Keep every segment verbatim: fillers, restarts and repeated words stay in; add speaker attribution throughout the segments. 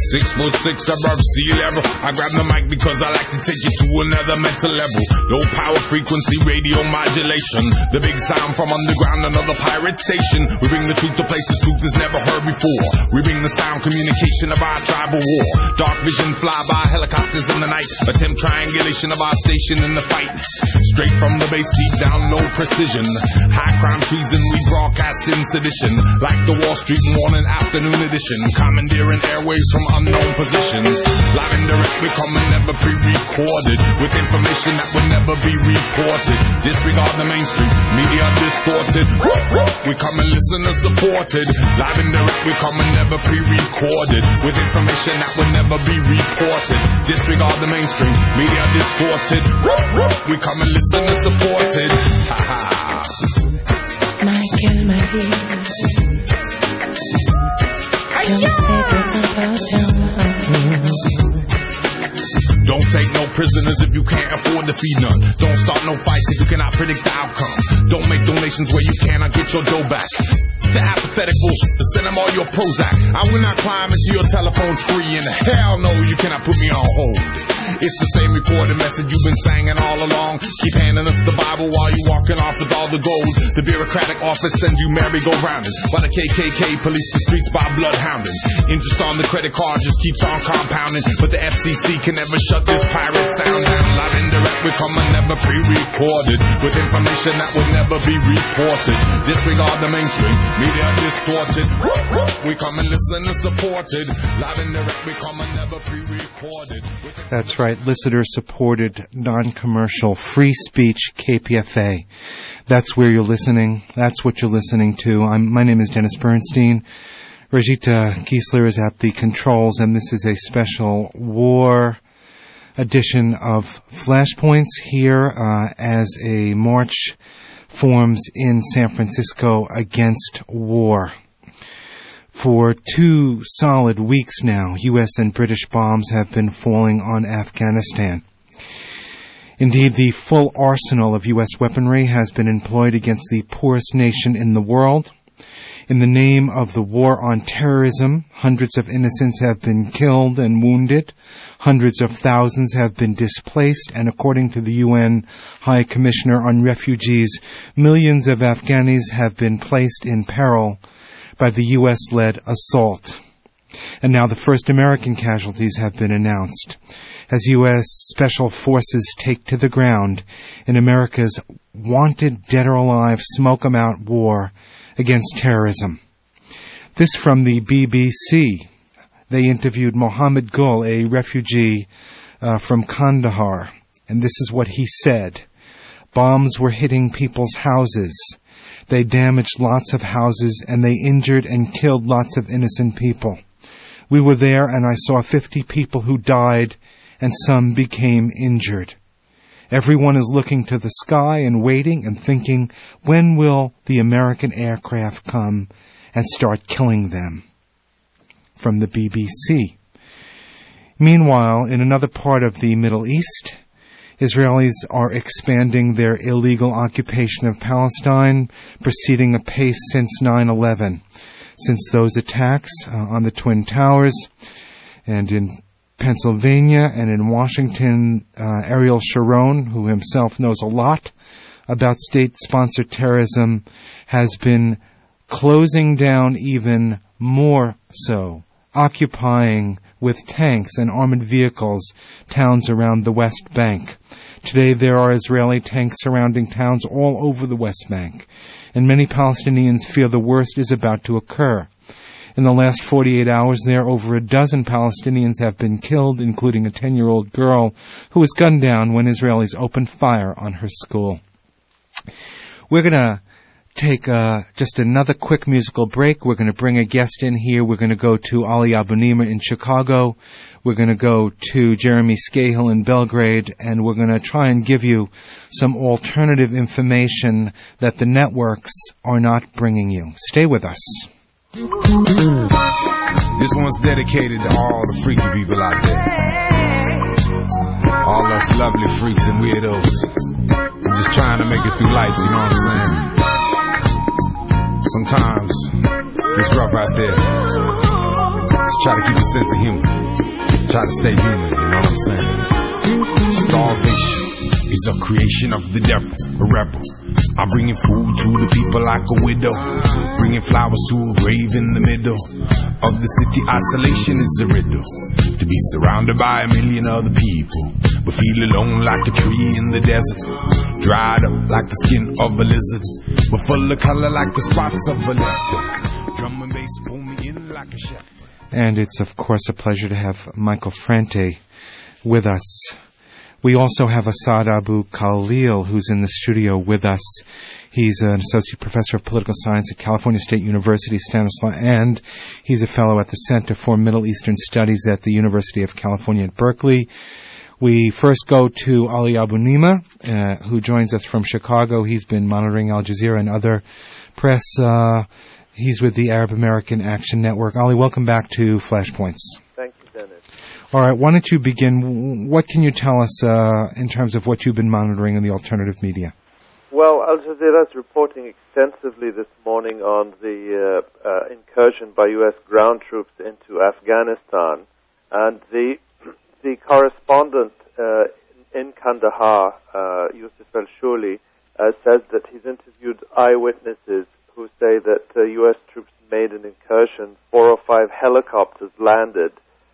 Speaker 1: Six foot six above sea level. I grab the mic because I like to take you to another mental level. Low power frequency radio modulation. The big sound from underground, another pirate station. We bring the truth to places truth is never heard before. We bring the sound communication of our tribal war. Dark vision fly by helicopters in the night. Attempt triangulation of our station in the fight. Straight from the base, deep down, no precision. High crime treason, we broadcast in sedition. Like the Wall Street morning afternoon edition. Commandeering airwaves from unknown positions. Live and direct, we come and never pre-recorded. With information that will never be reported. Disregard the mainstream, media distorted. We come and listen to supported. Live and direct, we come and never pre-recorded. With information that will never be reported. Disregard the mainstream, media distorted. We come and listen to supported. Ha ha.
Speaker 2: Michael Marie.
Speaker 1: Don't take no prisoners if you can't afford to feed none. Don't start no fights if you cannot predict the outcome. Don't make donations where you cannot get your dough back. The apathetic bullshit, send them all your Prozac. I will not climb into your telephone tree, and hell no, you cannot put me on hold. It's the same recorded message you've been singing all along. Keep handing us the Bible while you walking off with all the gold. The bureaucratic office sends you merry-go-rounding, while the K K K police the streets by bloodhounding. Interest on the credit card just keeps on compounding, but the F C C can never shut this pirate sound down. Live and direct, we come and never pre-recorded, with information that will never be reported. Disregard the mainstream, media distorted. We come and listen and supported. Live and direct, we come and never pre-recorded.
Speaker 3: That's right, listener-supported, non-commercial, free speech K P F A. That's where you're listening. That's what you're listening to. I'm, my name is Dennis Bernstein. Rajita Giesler is at the controls, and this is a special war edition of Flashpoints here uh, as a march forms in San Francisco against war. For two solid weeks now, U S and British bombs have been falling on Afghanistan. Indeed, the full arsenal of U S weaponry has been employed against the poorest nation in the world. In the name of the war on terrorism, hundreds of innocents have been killed and wounded. Hundreds of thousands have been displaced, and according to the U N High Commissioner on Refugees, millions of Afghanis have been placed in peril by the U S-led assault. And now the first American casualties have been announced as U S special forces take to the ground in America's wanted dead or alive smoke 'em out war against terrorism. This from the B B C. They interviewed Mohammed Gul, a refugee uh, from Kandahar, and this is what he said. Bombs were hitting people's houses. They damaged lots of houses, and they injured and killed lots of innocent people. We were there, and I saw fifty people who died, and some became injured. Everyone is looking to the sky and waiting and thinking, when will the American aircraft come and start killing them? From the B B C. Meanwhile, in another part of the Middle East, Israelis are expanding their illegal occupation of Palestine, proceeding apace since nine eleven. Since those attacks uh, on the Twin Towers and in Pennsylvania and in Washington, uh, Ariel Sharon, who himself knows a lot about state-sponsored terrorism, has been closing down even more so, occupying with tanks and armored vehicles towns around the West Bank. Today there are Israeli tanks surrounding towns all over the West Bank, and many Palestinians fear the worst is about to occur. In the last forty-eight hours there, over a dozen Palestinians have been killed, including a ten-year-old girl who was gunned down when Israelis opened fire on her school. We're going to take uh, just another quick musical break. We're going to bring a guest in here. We're going to go to Ali Abunimah in Chicago. We're going to go to Jeremy Scahill in Belgrade, and we're going to try and give you some alternative information that the networks are not bringing you. Stay with us.
Speaker 1: This one's dedicated to all the freaky people out there. All us lovely freaks and weirdos. I'm just trying to make it through life, you know what I'm saying? Sometimes it's rough out there. Just try to keep a sense of humor. Try to stay human, you know what I'm saying? Starvation is a creation of the devil, a rebel. I'm bringing food to the people like a widow, bringing flowers to a grave in the middle of the city. Isolation is a riddle, to be surrounded by a million other people, but feel alone like a tree in the desert, dried up like the skin of a lizard, but full of color like the spots of a leopard. Drum and bass pull me in like a shepherd.
Speaker 3: And it's, of course, a pleasure to have Michael Franti with us. We also have Asad Abu Khalil, who's in the studio with us. He's an associate professor of political science at California State University, Stanislaus, and he's a fellow at the Center for Middle Eastern Studies at the University of California at Berkeley. We first go to Ali Abu Nima, uh, who joins us from Chicago. He's been monitoring Al Jazeera and other press. Uh, he's with the Arab American Action Network. Ali, welcome back to Flashpoints.
Speaker 2: Thank you, Dennis.
Speaker 3: All right, why don't you begin? What can you tell us uh, in terms of what you've been monitoring in the alternative media?
Speaker 2: Well, Al Jazeera is reporting extensively this morning on the uh, uh, incursion by U S ground troops into Afghanistan. And the the correspondent uh, in Kandahar, uh, Yusuf al-Shuli, uh, says that he's interviewed eyewitnesses who say that uh, U S troops made an incursion. Four or five helicopters landed.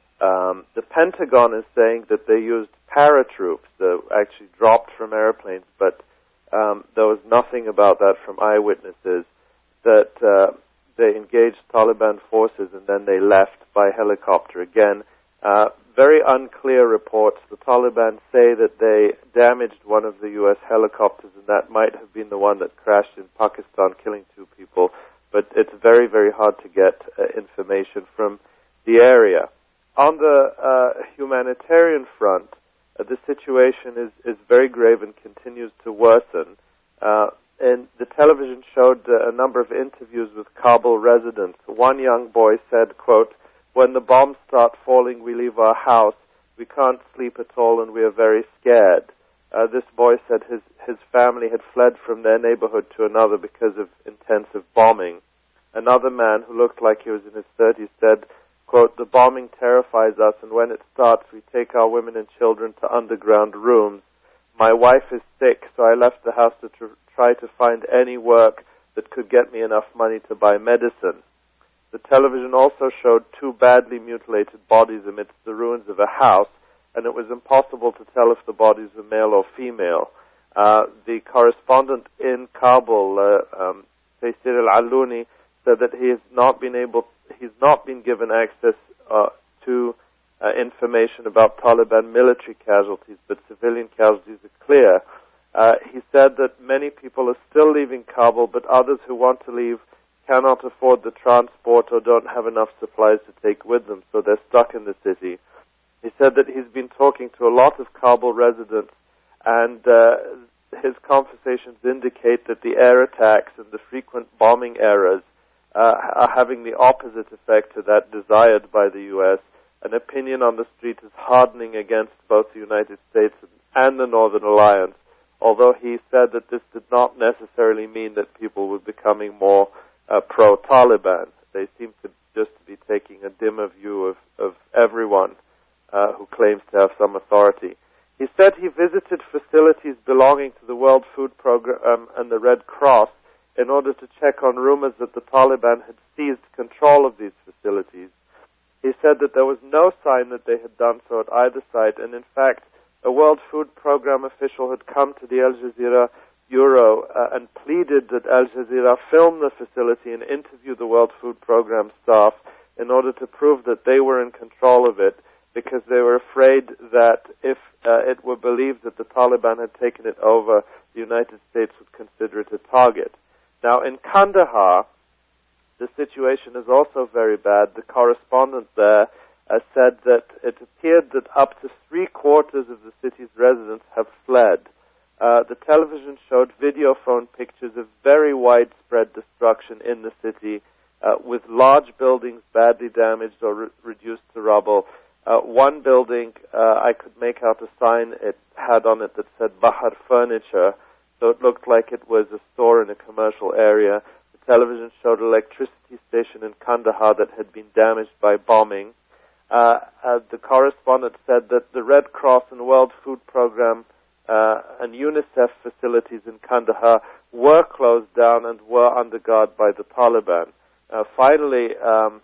Speaker 2: Um, the Pentagon is saying that they used paratroops, that actually dropped from airplanes, but um, there was nothing about that from eyewitnesses, that uh, they engaged Taliban forces and then they left by helicopter again. Uh, very unclear reports. The Taliban say that they damaged one of the U S helicopters, and that might have been the one that crashed in Pakistan, killing two people, but it's very, very hard to get uh, information from the area. On the uh, humanitarian front, uh, the situation is, is very grave and continues to worsen. Uh, and the television showed uh, a number of interviews with Kabul residents. One young boy said, quote, "When the bombs start falling, we leave our house. We can't sleep at all and we are very scared." Uh, this boy said his, his family had fled from their neighborhood to another because of intensive bombing. Another man who looked like he was in his thirties said, quote, "The bombing terrifies us, and when it starts, we take our women and children to underground rooms. My wife is sick, so I left the house to tr- try to find any work that could get me enough money to buy medicine." The television also showed two badly mutilated bodies amidst the ruins of a house, and it was impossible to tell if the bodies were male or female. Uh, the correspondent in Kabul, uh, um, Taysir al-Aluni, said that he has not been able, he's not been given access uh, to uh, information about Taliban military casualties, but civilian casualties are clear. Uh, he said that many people are still leaving Kabul, but others who want to leave cannot afford the transport or don't have enough supplies to take with them, so they're stuck in the city. He said that he's been talking to a lot of Kabul residents, and uh, his conversations indicate that the air attacks and the frequent bombing errors uh, are having the opposite effect to that desired by the U S. An opinion on the street is hardening against both the United States and the Northern Alliance, although he said that this did not necessarily mean that people were becoming more uh, pro-Taliban. They seem to just be taking a dimmer view of, of everyone uh, who claims to have some authority. He said he visited facilities belonging to the World Food Program and the Red Cross in order to check on rumors that the Taliban had seized control of these facilities. He said that there was no sign that they had done so at either site, and in fact, a World Food Program official had come to the Al Jazeera Bureau uh, and pleaded that Al Jazeera film the facility and interview the World Food Program staff in order to prove that they were in control of it, because they were afraid that if uh, it were believed that the Taliban had taken it over, the United States would consider it a target. Now, in Kandahar, the situation is also very bad. The correspondent there uh, said that it appeared that up to three quarters of the city's residents have fled. Uh, the television showed video phone pictures of very widespread destruction in the city, uh, with large buildings badly damaged or re- reduced to rubble. Uh, one building, uh, I could make out a sign it had on it that said Bahar Furniture, so it looked like it was a store in a commercial area. The television showed an electricity station in Kandahar that had been damaged by bombing. Uh, uh, the correspondent said that the Red Cross and World Food Program uh, and UNICEF facilities in Kandahar were closed down and were under guard by the Taliban. Uh, finally, um,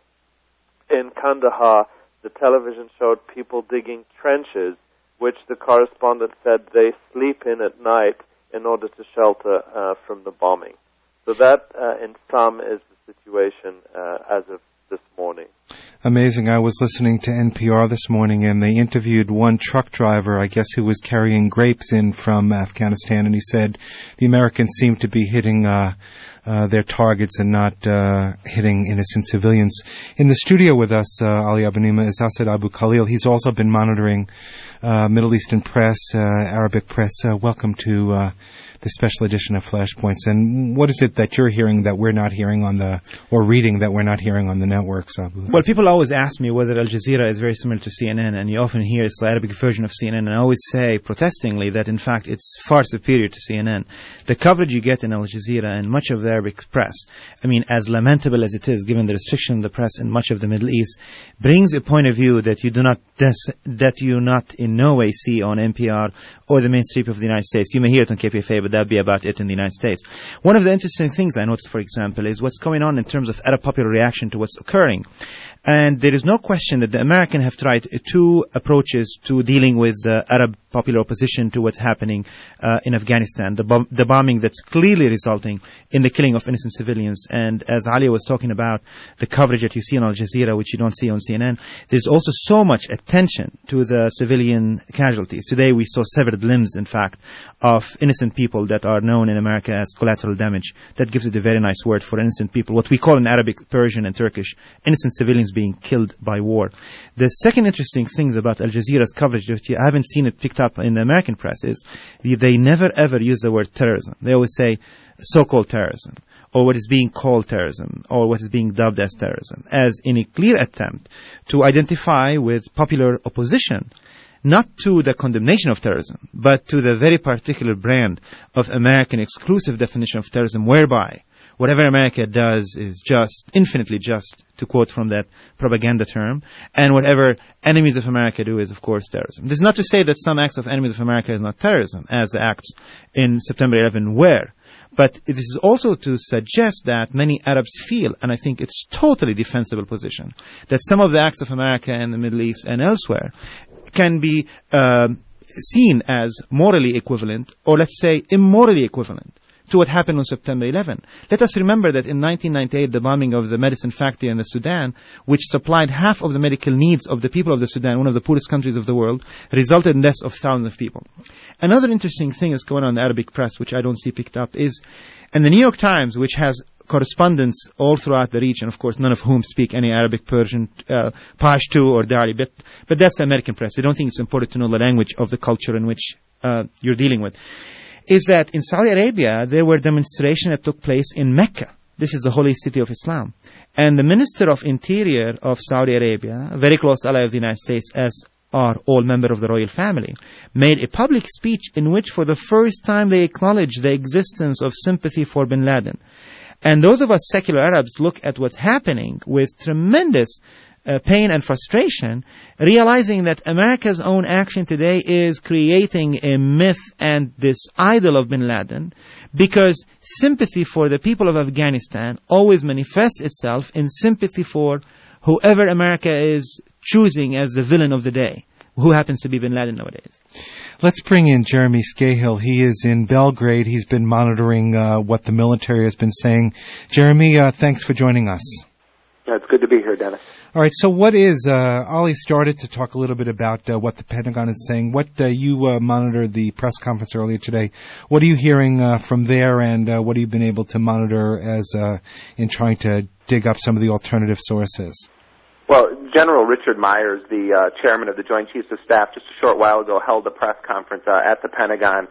Speaker 2: in Kandahar, the television showed people digging trenches, which the correspondent said they sleep in at night in order to shelter uh, from the bombing. So that, uh, in sum, is the situation uh, as of this morning.
Speaker 3: Amazing. I was listening to N P R this morning, and they interviewed one truck driver, I guess, who was carrying grapes in from Afghanistan, and he said the Americans seem to be hitting uh, uh, their targets and not uh, hitting innocent civilians. In the studio with us, uh, Ali Abanima, is Asad Abu Khalil. He's also been monitoring uh, Middle Eastern press, uh, Arabic press. Uh, welcome to uh, the special edition of Flashpoints. And what is it that you're hearing that we're not hearing on the, or reading that we're not hearing on the networks, Abu?
Speaker 4: Well, people always ask me whether Al Jazeera is very similar to C N N, and you often hear it's the Arabic version of C N N, and I always say, protestingly, that in fact it's far superior to C N N. The coverage you get in Al Jazeera and much of the Arabic press, I mean, as lamentable as it is, given the restriction of the press in much of the Middle East, brings a point of view that you do not, that you not in no way see on N P R or the mainstream of the United States. You may hear it on K P F A, but that'd be about it in the United States. One of the interesting things I noticed, for example, is what's going on in terms of Arab popular reaction to what's occurring. And there is no question that the Americans have tried two approaches to dealing with the Arab popular opposition to what's happening uh, in Afghanistan, the, bom- the bombing that's clearly resulting in the killing of innocent civilians. And as Ali was talking about, the coverage that you see on Al Jazeera, which you don't see on C N N, there's also so much attention to the civilian casualties. Today we saw severed limbs, in fact, of innocent people that are known in America as collateral damage. That gives it a very nice word for innocent people, what we call in Arabic, Persian, and Turkish, innocent civilians being killed by war. The second interesting thing about Al Jazeera's coverage, that you haven't seen it picked up in the American press, is they never ever use the word terrorism. They always say so-called terrorism, or what is being called terrorism, or what is being dubbed as terrorism, as in a clear attempt to identify with popular opposition, not to the condemnation of terrorism, but to the very particular brand of American exclusive definition of terrorism, whereby whatever America does is just, infinitely just, to quote from that propaganda term, and whatever enemies of America do is, of course, terrorism. This is not to say that some acts of enemies of America is not terrorism, as the acts in September eleventh were. But this is also to suggest that many Arabs feel, and I think it's totally defensible position, that some of the acts of America in the Middle East and elsewhere can be uh, seen as morally equivalent, or let's say immorally equivalent, to what happened on September eleventh. Let us remember that in nineteen ninety-eight, the bombing of the medicine factory in the Sudan, which supplied half of the medical needs of the people of the Sudan, one of the poorest countries of the world, resulted in deaths of thousands of people. Another interesting thing is going on in the Arabic press, which I don't see picked up, is, and the New York Times, which has correspondents all throughout the region, of course, none of whom speak any Arabic, Persian, uh, Pashto, or Dari, but, but that's the American press. They don't think it's important to know the language of the culture in which uh, you're dealing with. Is that in Saudi Arabia, there were demonstrations that took place in Mecca. This is the holy city of Islam. And the Minister of Interior of Saudi Arabia, a very close ally of the United States, as are all members of the royal family, made a public speech in which for the first time they acknowledged the existence of sympathy for bin Laden. And those of us secular Arabs look at what's happening with tremendous Uh, pain and frustration, realizing that America's own action today is creating a myth and this idol of bin Laden, because sympathy for the people of Afghanistan always manifests itself in sympathy for whoever America is choosing as the villain of the day, who happens to be bin Laden nowadays.
Speaker 3: Let's bring in Jeremy Scahill. He is in Belgrade. He's been monitoring uh, what the military has been saying. Jeremy, uh, thanks for joining us.
Speaker 5: Yeah, it's good to be here, Dennis.
Speaker 3: All right, so what is, uh, Ali started to talk a little bit about uh, what the Pentagon is saying. What, uh, you uh, monitored the press conference earlier today. What are you hearing uh, from there, and uh, what have you been able to monitor as uh, in trying to dig up some of the alternative sources?
Speaker 5: Well, General Richard Myers, the uh, chairman of the Joint Chiefs of Staff, just a short while ago held a press conference uh, at the Pentagon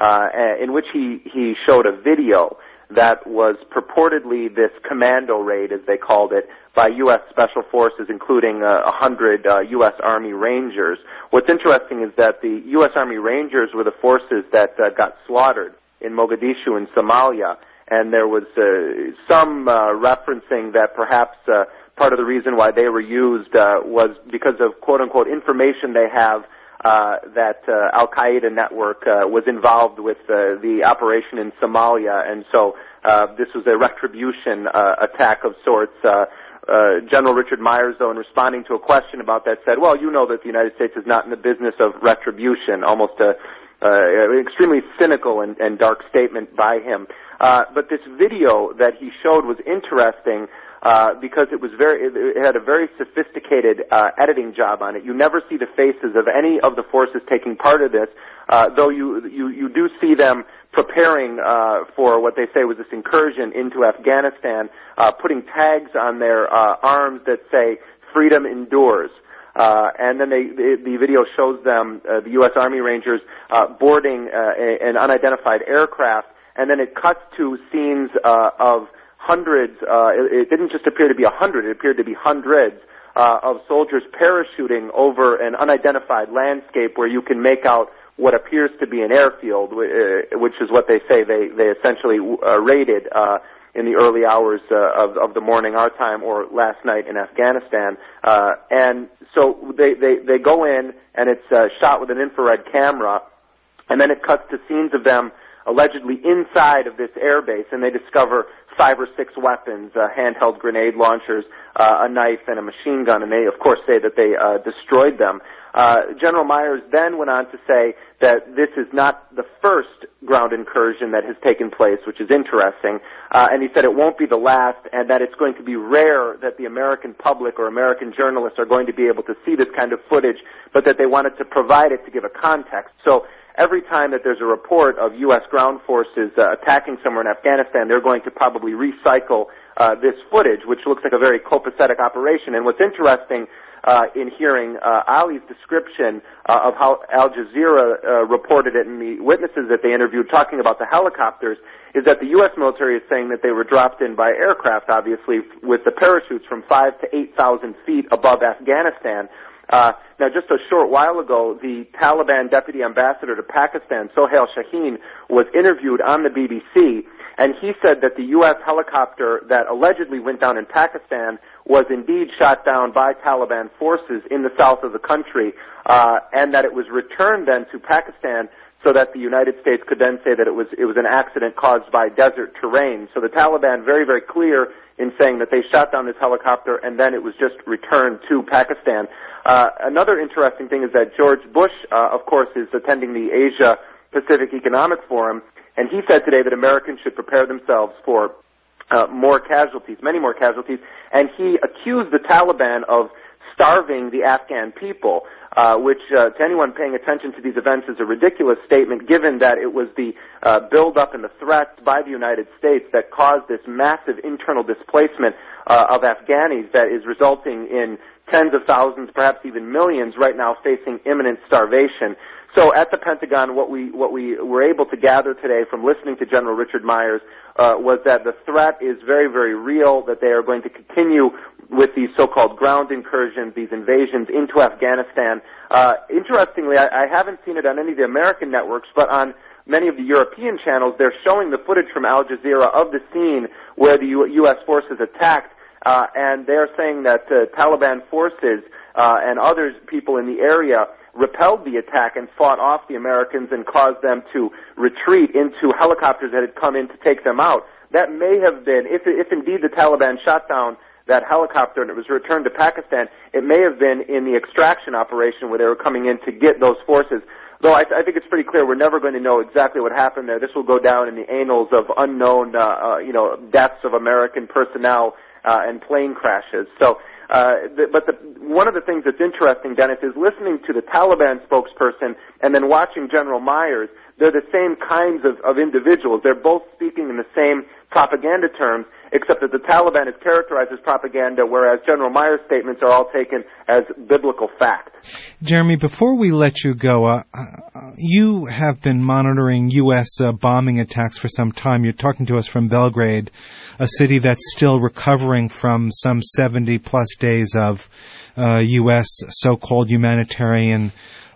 Speaker 5: uh, in which he, he showed a video that was purportedly this commando raid, as they called it, by U S Special Forces, including uh, one hundred uh, U S Army Rangers. What's interesting is that the U S Army Rangers were the forces that uh, got slaughtered in Mogadishu in Somalia, and there was uh, some uh, referencing that perhaps uh, part of the reason why they were used uh, was because of quote-unquote information they have uh, that uh, Al-Qaeda network uh, was involved with uh, the operation in Somalia, and so uh, this was a retribution uh, attack of sorts. Uh, uh, General Richard Myers, though, in responding to a question about that, said, well, you know that the United States is not in the business of retribution, almost a uh, extremely cynical and, and dark statement by him. Uh, but this video that he showed was interesting uh, because it was very, it had a very sophisticated uh, editing job on it. You never see the faces of any of the forces taking part of this, uh, though you, you you do see them preparing uh, for what they say was this incursion into Afghanistan, uh, putting tags on their uh, arms that say "Freedom Endures." Uh, and then they, the, the video shows them, uh, the U S Army Rangers, uh, boarding uh, a, an unidentified aircraft, and then it cuts to scenes uh, of hundreds, uh, it, it didn't just appear to be a hundred, it appeared to be hundreds uh, of soldiers parachuting over an unidentified landscape where you can make out what appears to be an airfield, which is what they say they, they essentially uh, raided uh, in the early hours uh, of, of the morning our time or last night in Afghanistan. Uh, and so they, they, they go in, and it's uh, shot with an infrared camera, and then it cuts to scenes of them allegedly inside of this airbase, and they discover five or six weapons, uh, handheld grenade launchers, uh, a knife, and a machine gun, and they, of course, say that they uh, destroyed them. Uh, General Myers then went on to say that this is not the first ground incursion that has taken place, which is interesting, uh, and he said it won't be the last, and that it's going to be rare that the American public or American journalists are going to be able to see this kind of footage, but that they wanted to provide it to give a context. So every time that there's a report of U S ground forces uh, attacking somewhere in Afghanistan, they're going to probably recycle uh, this footage, which looks like a very copacetic operation. And what's interesting uh, in hearing uh, Ali's description uh, of how Al Jazeera uh, reported it and the witnesses that they interviewed talking about the helicopters is that the U S military is saying that they were dropped in by aircraft, obviously, with the parachutes from five to eight thousand feet above Afghanistan. Uh, now, just a short while ago, the Taliban deputy ambassador to Pakistan, Sohail Shaheen, was interviewed on the B B C, and he said that the U S helicopter that allegedly went down in Pakistan was indeed shot down by Taliban forces in the south of the country, uh, and that it was returned then to Pakistan so that the United States could then say that it was it was an accident caused by desert terrain. So the Taliban very, very clear in saying that they shot down this helicopter and then it was just returned to Pakistan. Uh, another interesting thing is that George Bush, uh, of course, is attending the Asia Pacific Economic Forum, and he said today that Americans should prepare themselves for uh, more casualties, many more casualties, and he accused the Taliban of starving the Afghan people, uh, which uh, to anyone paying attention to these events is a ridiculous statement given that it was the uh, build-up and the threats by the United States that caused this massive internal displacement uh, of Afghanis that is resulting in tens of thousands, perhaps even millions right now facing imminent starvation. So at the Pentagon, what we what we were able to gather today from listening to General Richard Myers uh, was that the threat is very, very real, that they are going to continue with these so-called ground incursions, these invasions into Afghanistan. Uh, interestingly, I, I haven't seen it on any of the American networks, but on many of the European channels, they're showing the footage from Al Jazeera of the scene where the U- U.S. forces attacked, uh, and they're saying that uh, Taliban forces uh, and other people in the area repelled the attack and fought off the Americans and caused them to retreat into helicopters that had come in to take them out. That may have been, if, if indeed the Taliban shot down that helicopter and it was returned to Pakistan, it may have been in the extraction operation where they were coming in to get those forces. Though I, I think it's pretty clear we're never going to know exactly what happened there. This will go down in the annals of unknown, uh, uh, you know, deaths of American personnel uh, and plane crashes. So, uh, the, but the, one of the things that's interesting, Dennis, is listening to the Taliban spokesperson and then watching General Myers. They're the same kinds of, of individuals. They're both speaking in the same propaganda terms, except that the Taliban is characterized as propaganda, whereas General Myers' statements are all taken as biblical fact.
Speaker 3: Jeremy, before we let you go, uh, uh, you have been monitoring U S uh, bombing attacks for some time. You're talking to us from Belgrade, a city that's still recovering from some seventy plus days of uh, U S so-called humanitarian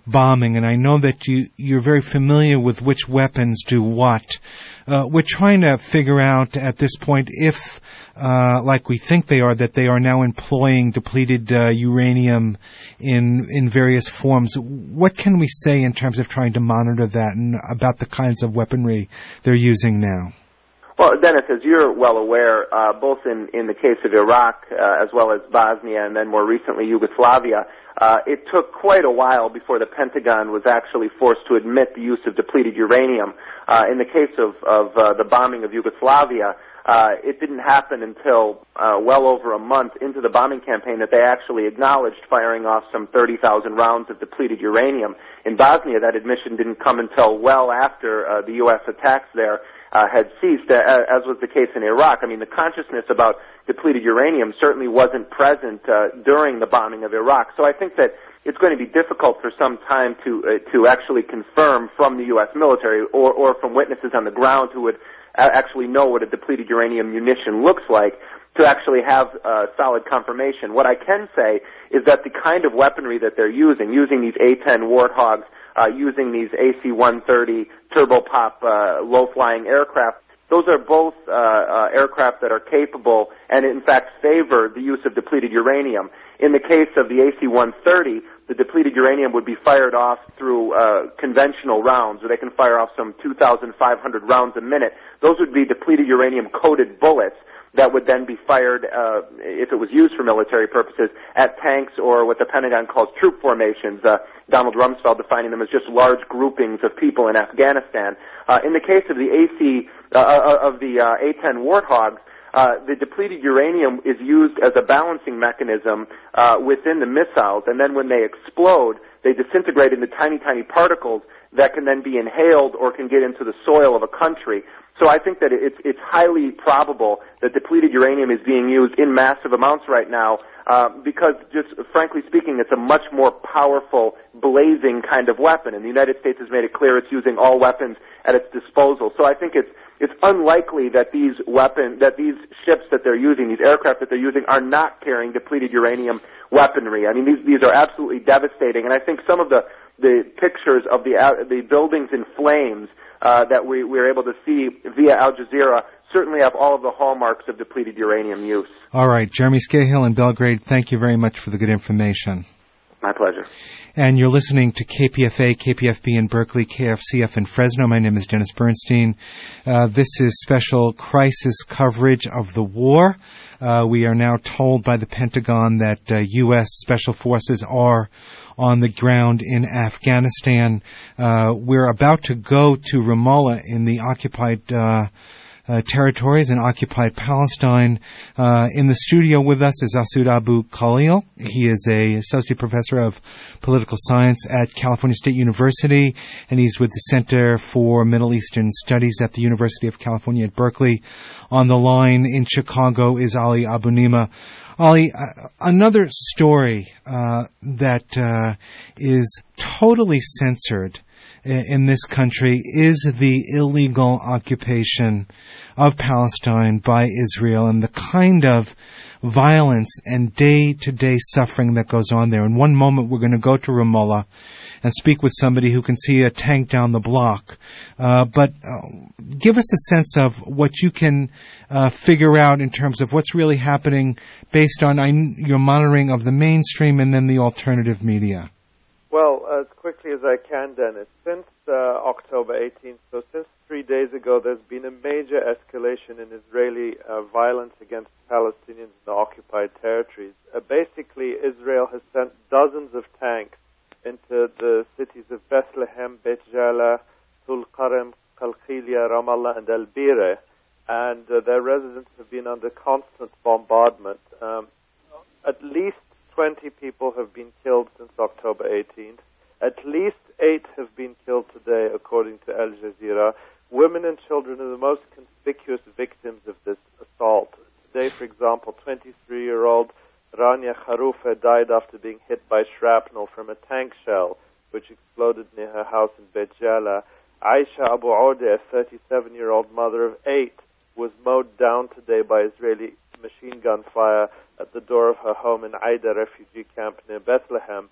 Speaker 3: bombing, and I know that you, you're very familiar with which weapons do what. Uh, we're trying to figure out at this point if, uh, like we think they are, that they are now employing depleted uh, uranium in in various forms. What can we say in terms of trying to monitor that and about the kinds of weaponry they're using now?
Speaker 5: Well, Dennis, as you're well aware, uh, both in, in the case of Iraq uh, as well as Bosnia and then more recently Yugoslavia, uh, it took quite a while before the Pentagon was actually forced to admit the use of depleted uranium. Uh, in the case of, of uh, the bombing of Yugoslavia, uh, it didn't happen until uh, well over a month into the bombing campaign that they actually acknowledged firing off some thirty thousand rounds of depleted uranium. In Bosnia, that admission didn't come until well after uh, the U S attacks there Uh, had ceased, uh, as was the case in Iraq. I mean, the consciousness about depleted uranium certainly wasn't present uh, during the bombing of Iraq. So I think that it's going to be difficult for some time to uh, to actually confirm from the U S military or, or from witnesses on the ground who would uh, actually know what a depleted uranium munition looks like to actually have uh, solid confirmation. What I can say is that the kind of weaponry that they're using, using these A ten Warthogs, Uh, using these A C one thirty turbopop uh, low-flying aircraft, those are both uh, uh, aircraft that are capable and, in fact, favor the use of depleted uranium. In the case of the A C one thirty, the depleted uranium would be fired off through uh, conventional rounds, where they can fire off some two thousand five hundred rounds a minute. Those would be depleted uranium-coated bullets that would then be fired, uh, if it was used for military purposes, at tanks or what the Pentagon calls troop formations, uh, Donald Rumsfeld defining them as just large groupings of people in Afghanistan. Uh, in the case of the A C, uh, of the uh, A ten Warthogs, uh, the depleted uranium is used as a balancing mechanism uh, within the missiles, and then when they explode, they disintegrate into tiny, tiny particles that can then be inhaled or can get into the soil of a country. So I think that it's, it's highly probable that depleted uranium is being used in massive amounts right now uh, because, just frankly speaking, it's a much more powerful, blazing kind of weapon. And the United States has made it clear it's using all weapons at its disposal. So I think it's it's unlikely that these weapon that these ships that they're using, these aircraft that they're using, are not carrying depleted uranium weaponry. I mean, these these are absolutely devastating. And I think some of the the pictures of the uh, the buildings in flames Uh, that we, we were able to see via Al Jazeera certainly have all of the hallmarks of depleted uranium use.
Speaker 3: All right. Jeremy Scahill in Belgrade, thank you very much for the good information.
Speaker 5: My pleasure.
Speaker 3: And you're listening to K P F A, K P F B in Berkeley, K F C F in Fresno. My name is Dennis Bernstein. Uh, this is special crisis coverage of the war. Uh, we are now told by the Pentagon that uh, U S Special Forces are on the ground in Afghanistan. Uh, we're about to go to Ramallah in the occupied uh Uh, territories in occupied Palestine. Uh, in the studio with us is Asud Abu Khalil. He is a associate professor of political science at California State University, and he's with the Center for Middle Eastern Studies at the University of California at Berkeley. On the line in Chicago is Ali Abunimah. Ali, uh, another story uh, that uh, is totally censored in this country is the illegal occupation of Palestine by Israel and the kind of violence and day-to-day suffering that goes on there. In one moment, we're going to go to Ramallah and speak with somebody who can see a tank down the block. Uh, but uh, give us a sense of what you can uh, figure out in terms of what's really happening based on uh, your monitoring of the mainstream and then the alternative media.
Speaker 2: Well, as quickly as I can, Dennis, since uh, October eighteenth, so since three days ago, there's been a major escalation in Israeli uh, violence against Palestinians in the occupied territories. Uh, basically, Israel has sent dozens of tanks into the cities of Bethlehem, Beit Jala, Tulkarem, Qalqilia, Ramallah, and Al Bira, and uh, their residents have been under constant bombardment. Um, at least twenty people have been killed since October eighteenth. At least eight have been killed today, according to Al Jazeera. Women and children are the most conspicuous victims of this assault. Today, for example, twenty-three-year-old Rania Kharoufa died after being hit by shrapnel from a tank shell, which exploded near her house in Beit Jala. Aisha Abu Audeh, a thirty-seven-year-old mother of eight, was mowed down today by Israeli machine gun fire at the door of her home in Aida refugee camp near Bethlehem.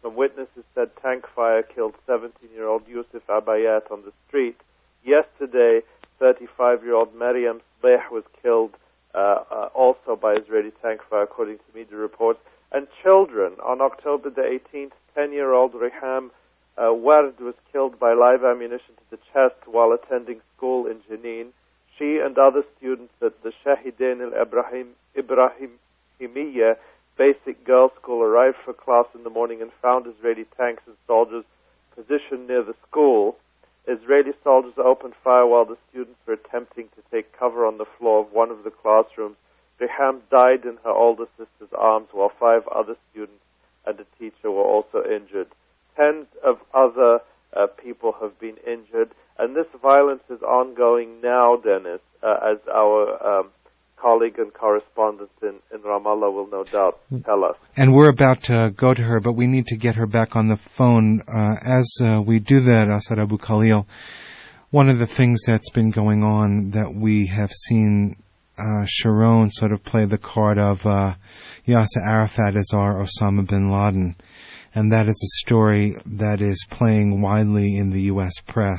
Speaker 2: some witnesses said tank fire killed seventeen-year-old Yusuf Abayat on the street. Yesterday, thirty-five-year-old Maryam Sbeh was killed uh, uh, also by Israeli tank fire, according to media reports. And children, on October the eighteenth, ten-year-old Riham uh, Ward was killed by live ammunition to the chest while attending school in Jenin. She and other students at the Shahidin al-Ibrahim Ibrahimiyya basic girls' school arrived for class in the morning and found Israeli tanks and soldiers positioned near the school. Israeli soldiers opened fire while the students were attempting to take cover on the floor of one of the classrooms. Riham died in her older sister's arms, while five other students and a teacher were also injured. Tens of other uh, people have been injured, and this violence is ongoing now, Dennis, uh, as our um, colleague and correspondent in, in Ramallah will no doubt tell us.
Speaker 3: And we're about to go to her, but we need to get her back on the phone. Uh, as uh, we do that, Asad Abu Khalil, one of the things that's been going on that we have seen uh, Sharon sort of play the card of uh, Yasser Arafat as our Osama bin Laden. And that is a story that is playing widely in the U S press.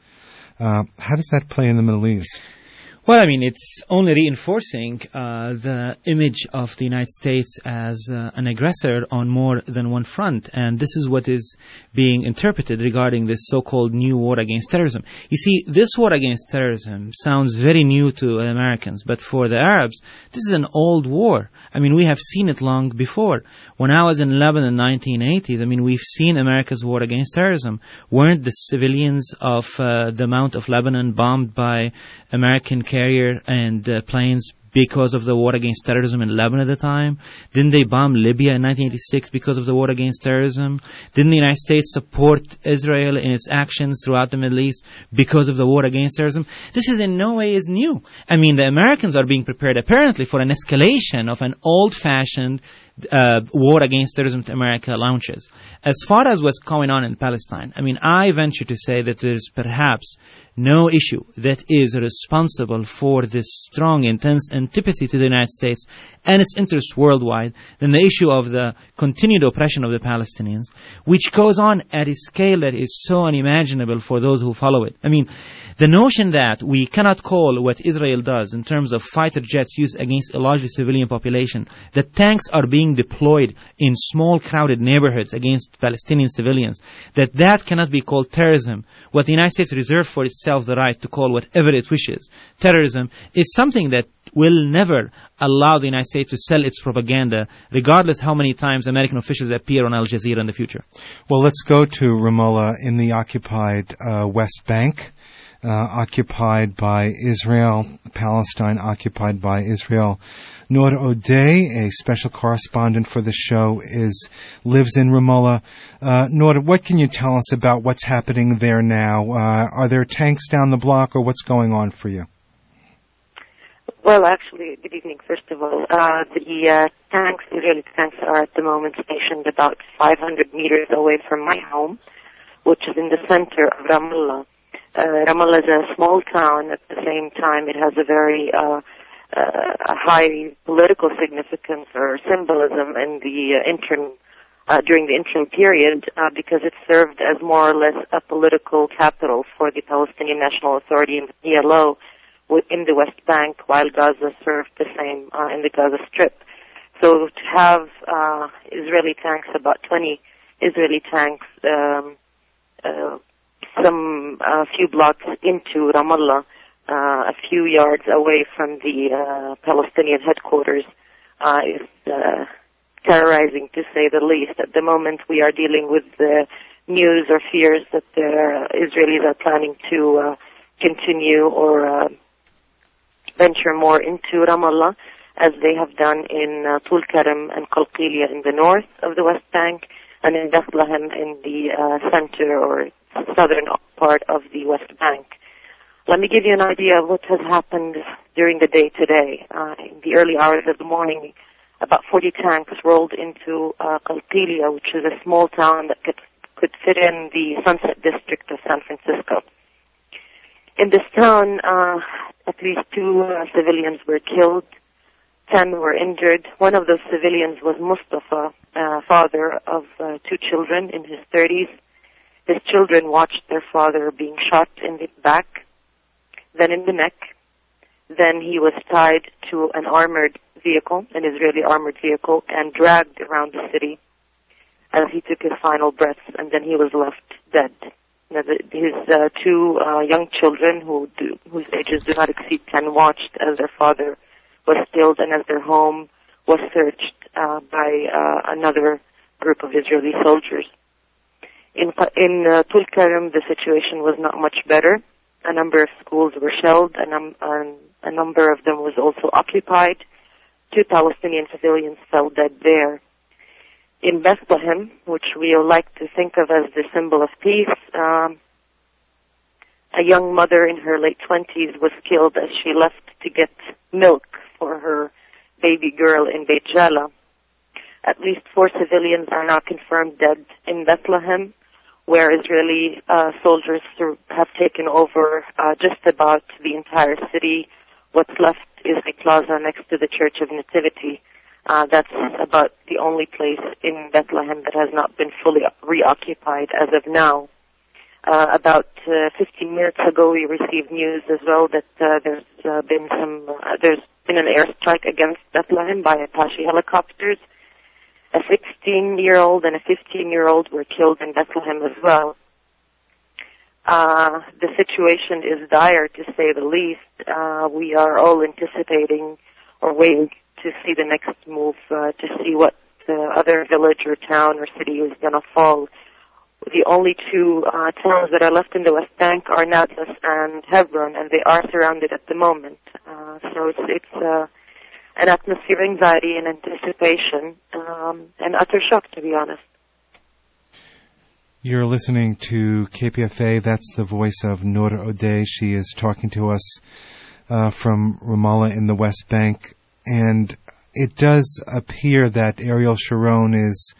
Speaker 3: Uh, how does that play in the Middle East?
Speaker 4: Well, I mean, it's only reinforcing uh, the image of the United States as uh, an aggressor on more than one front. And this is what is being interpreted regarding this so-called new war against terrorism. You see, this war against terrorism sounds very new to Americans, but for the Arabs, this is an old war. I mean, we have seen it long before. When I was in Lebanon in the nineteen eighties, I mean, we've seen America's war against terrorism. Weren't the civilians of uh, the Mount of Lebanon bombed by American carrier and uh, planes because of the war against terrorism in Lebanon at the time? Didn't they bomb Libya in nineteen eighty-six because of the war against terrorism? Didn't the United States support Israel in its actions throughout the Middle East because of the war against terrorism? This is in no way is new. I mean, the Americans are being prepared apparently for an escalation of an old-fashioned Uh, war against terrorism that America launches. As far as what's going on in Palestine, I mean, I venture to say that there's perhaps no issue that is responsible for this strong, intense antipathy to the United States and its interests worldwide than the issue of the continued oppression of the Palestinians, which goes on at a scale that is so unimaginable for those who follow it. I mean, the notion that we cannot call what Israel does in terms of fighter jets used against a largely civilian population, that tanks are being deployed in small crowded neighborhoods against Palestinian civilians, that that cannot be called terrorism. What the United States reserved for itself the right to call whatever it wishes terrorism is something that will never allow the United States to sell its propaganda, regardless how many times American officials appear on Al Jazeera in the future.
Speaker 3: Well, let's go to Ramallah in the occupied uh, West Bank. Uh, occupied by Israel, Palestine occupied by Israel. Noor Odeh, a special correspondent for the show, is lives in Ramallah. Uh, Noor, what can you tell us about what's happening there now? Uh, are there tanks down the block, or what's going on for you?
Speaker 6: Well, actually, good evening, first of all. Uh, the uh, tanks, Israeli tanks, are at the moment stationed about five hundred meters away from my home, which is in the center of Ramallah. Uh, Ramallah is a small town. At the same time, it has a very uh, uh, high political significance or symbolism in the uh, interim, uh, during the interim period, uh, because it served as more or less a political capital for the Palestinian National Authority and the P L O in the West Bank, while Gaza served the same uh, in the Gaza Strip. So to have uh, Israeli tanks, about twenty Israeli tanks, um, uh, some uh, few blocks into Ramallah, uh, a few yards away from the uh, Palestinian headquarters, uh, is uh, terrorizing, to say the least. At the moment, we are dealing with the news or fears that the Israelis are planning to uh, continue or uh, venture more into Ramallah, as they have done in uh, Tulkarem and Qalqilia in the north of the West Bank, and in Bethlehem in the uh, center or southern part of the West Bank. Let me give you an idea of what has happened during the day today. Uh, in the early hours of the morning, about forty tanks rolled into uh, Qalqilia, which is a small town that could, could fit in the Sunset District of San Francisco. In this town, uh, at least two uh, civilians were killed. Ten were injured. One of those civilians was Mustafa, uh, father of uh, two children in his thirties. His children watched their father being shot in the back, then in the neck. Then he was tied to an armored vehicle, an Israeli armored vehicle, and dragged around the city as he took his final breaths, and then he was left dead. Now, the, his uh, two uh, young children, who do, whose ages do not exceed ten, watched as their father was killed and as their home was searched uh, by uh, another group of Israeli soldiers. In, in uh, Tulkarm, the situation was not much better. A number of schools were shelled, and um, a number of them was also occupied. Two Palestinian civilians fell dead there. In Bethlehem, which we like to think of as the symbol of peace, um, a young mother in her late twenties was killed as she left to get milk for her baby girl in Beit Jala. At least four civilians are now confirmed dead in Bethlehem, where Israeli uh, soldiers have taken over uh, just about the entire city. What's left is the plaza next to the Church of Nativity. Uh, that's about the only place in Bethlehem that has not been fully reoccupied as of now. Uh, about uh, fifteen minutes ago, we received news as well that uh, there's uh, been some, uh, there's been an airstrike against Bethlehem by Apache helicopters. A sixteen-year-old and a fifteen-year-old were killed in Bethlehem as well. Uh, the situation is dire, to say the least. Uh, we are all anticipating or waiting to see the next move, uh, to see what uh, other village or town or city is going to fall. The only two uh, towns that are left in the West Bank are Nablus and Hebron, and they are surrounded at the moment. Uh, so it's, it's uh, an atmosphere of anxiety and anticipation, um, and utter shock, to be honest.
Speaker 3: You're listening to K P F A. That's the voice of Noor Odeh. She is talking to us uh, from Ramallah in the West Bank. And it does appear that Ariel Sharon is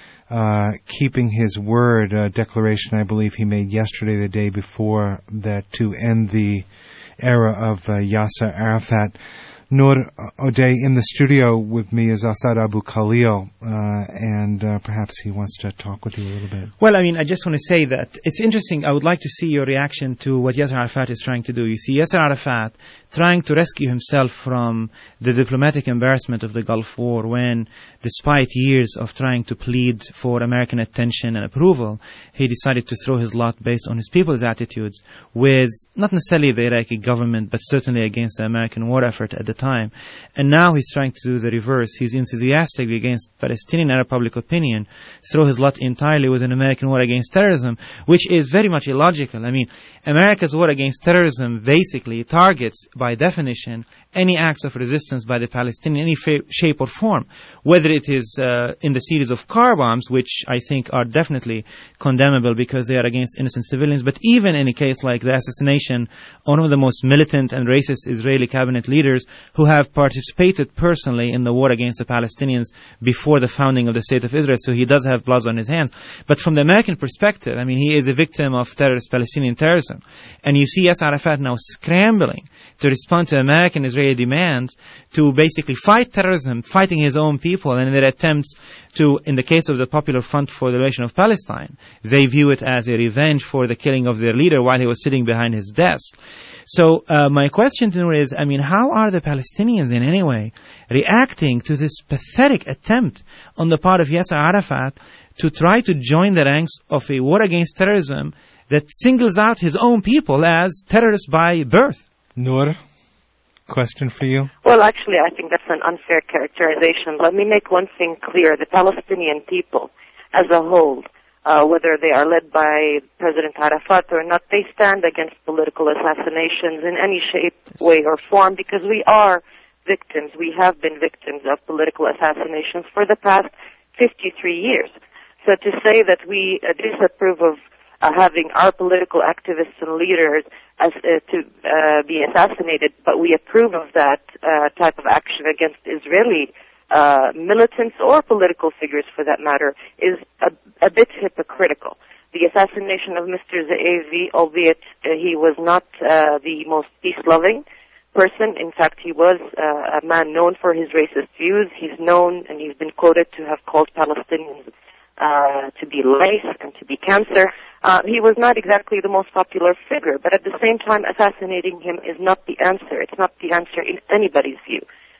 Speaker 3: uh, keeping his word, a declaration I believe he made yesterday, the day before, that to end the era of uh, Yasser Arafat. Noor Odeh, in the studio with me is Asad Abu Khalil, uh, and uh, perhaps he wants to talk with you a little bit.
Speaker 4: Well, I mean, I just want to say that it's interesting. I would like to see your reaction to what Yasser Arafat is trying to do. You see Yasser Arafat trying to rescue himself from the diplomatic embarrassment of the Gulf War when, despite years of trying to plead for American attention and approval, he decided to throw his lot based on his people's attitudes with not necessarily the Iraqi government, but certainly against the American war effort at the time. And now he's trying to do the reverse. He's enthusiastic against Palestinian Arab public opinion, throw his lot entirely with an American war against terrorism, which is very much illogical. I mean, America's war against terrorism basically targets, by definition, any acts of resistance by the Palestinians in any fa- shape or form, whether it is uh, in the series of car bombs, which I think are definitely condemnable because they are against innocent civilians, but even in a case like the assassination of one of the most militant and racist Israeli cabinet leaders who have participated personally in the war against the Palestinians before the founding of the State of Israel, so he does have blood on his hands. But from the American perspective, I mean, he is a victim of terrorist Palestinian terrorism. And you see Yasser Arafat now scrambling to respond to American Israeli demands to basically fight terrorism, fighting his own people, and in their attempts to, in the case of the Popular Front for the Liberation of Palestine, they view it as a revenge for the killing of their leader while he was sitting behind his desk. So uh, my question to you is, I mean, how are the Palestinians in any way reacting to this pathetic attempt on the part of Yasser Arafat to try to join the ranks of a war against terrorism that singles out his own people as terrorists by birth?
Speaker 3: Noor, question for you?
Speaker 6: Well, actually, I think that's an unfair characterization. Let me make one thing clear. The Palestinian people as a whole, uh, whether they are led by President Arafat or not, they stand against political assassinations in any shape, way, or form because we are victims. We have been victims of political assassinations for the past fifty-three years. So to say that we uh, disapprove of uh, having our political activists and leaders as uh, to uh, be assassinated, but we approve of that uh, type of action against Israeli uh, militants or political figures, for that matter, is a, a bit hypocritical. The assassination of Mister Ze'evi, albeit uh, he was not uh, the most peace-loving, person. In fact, he was uh, a man known for his racist views. He's known and he's been quoted to have called Palestinians uh, to be lice and to be cancer. Uh, he was not exactly the most popular figure, but at the same time, assassinating him is not the answer. It's not the answer in anybody's view.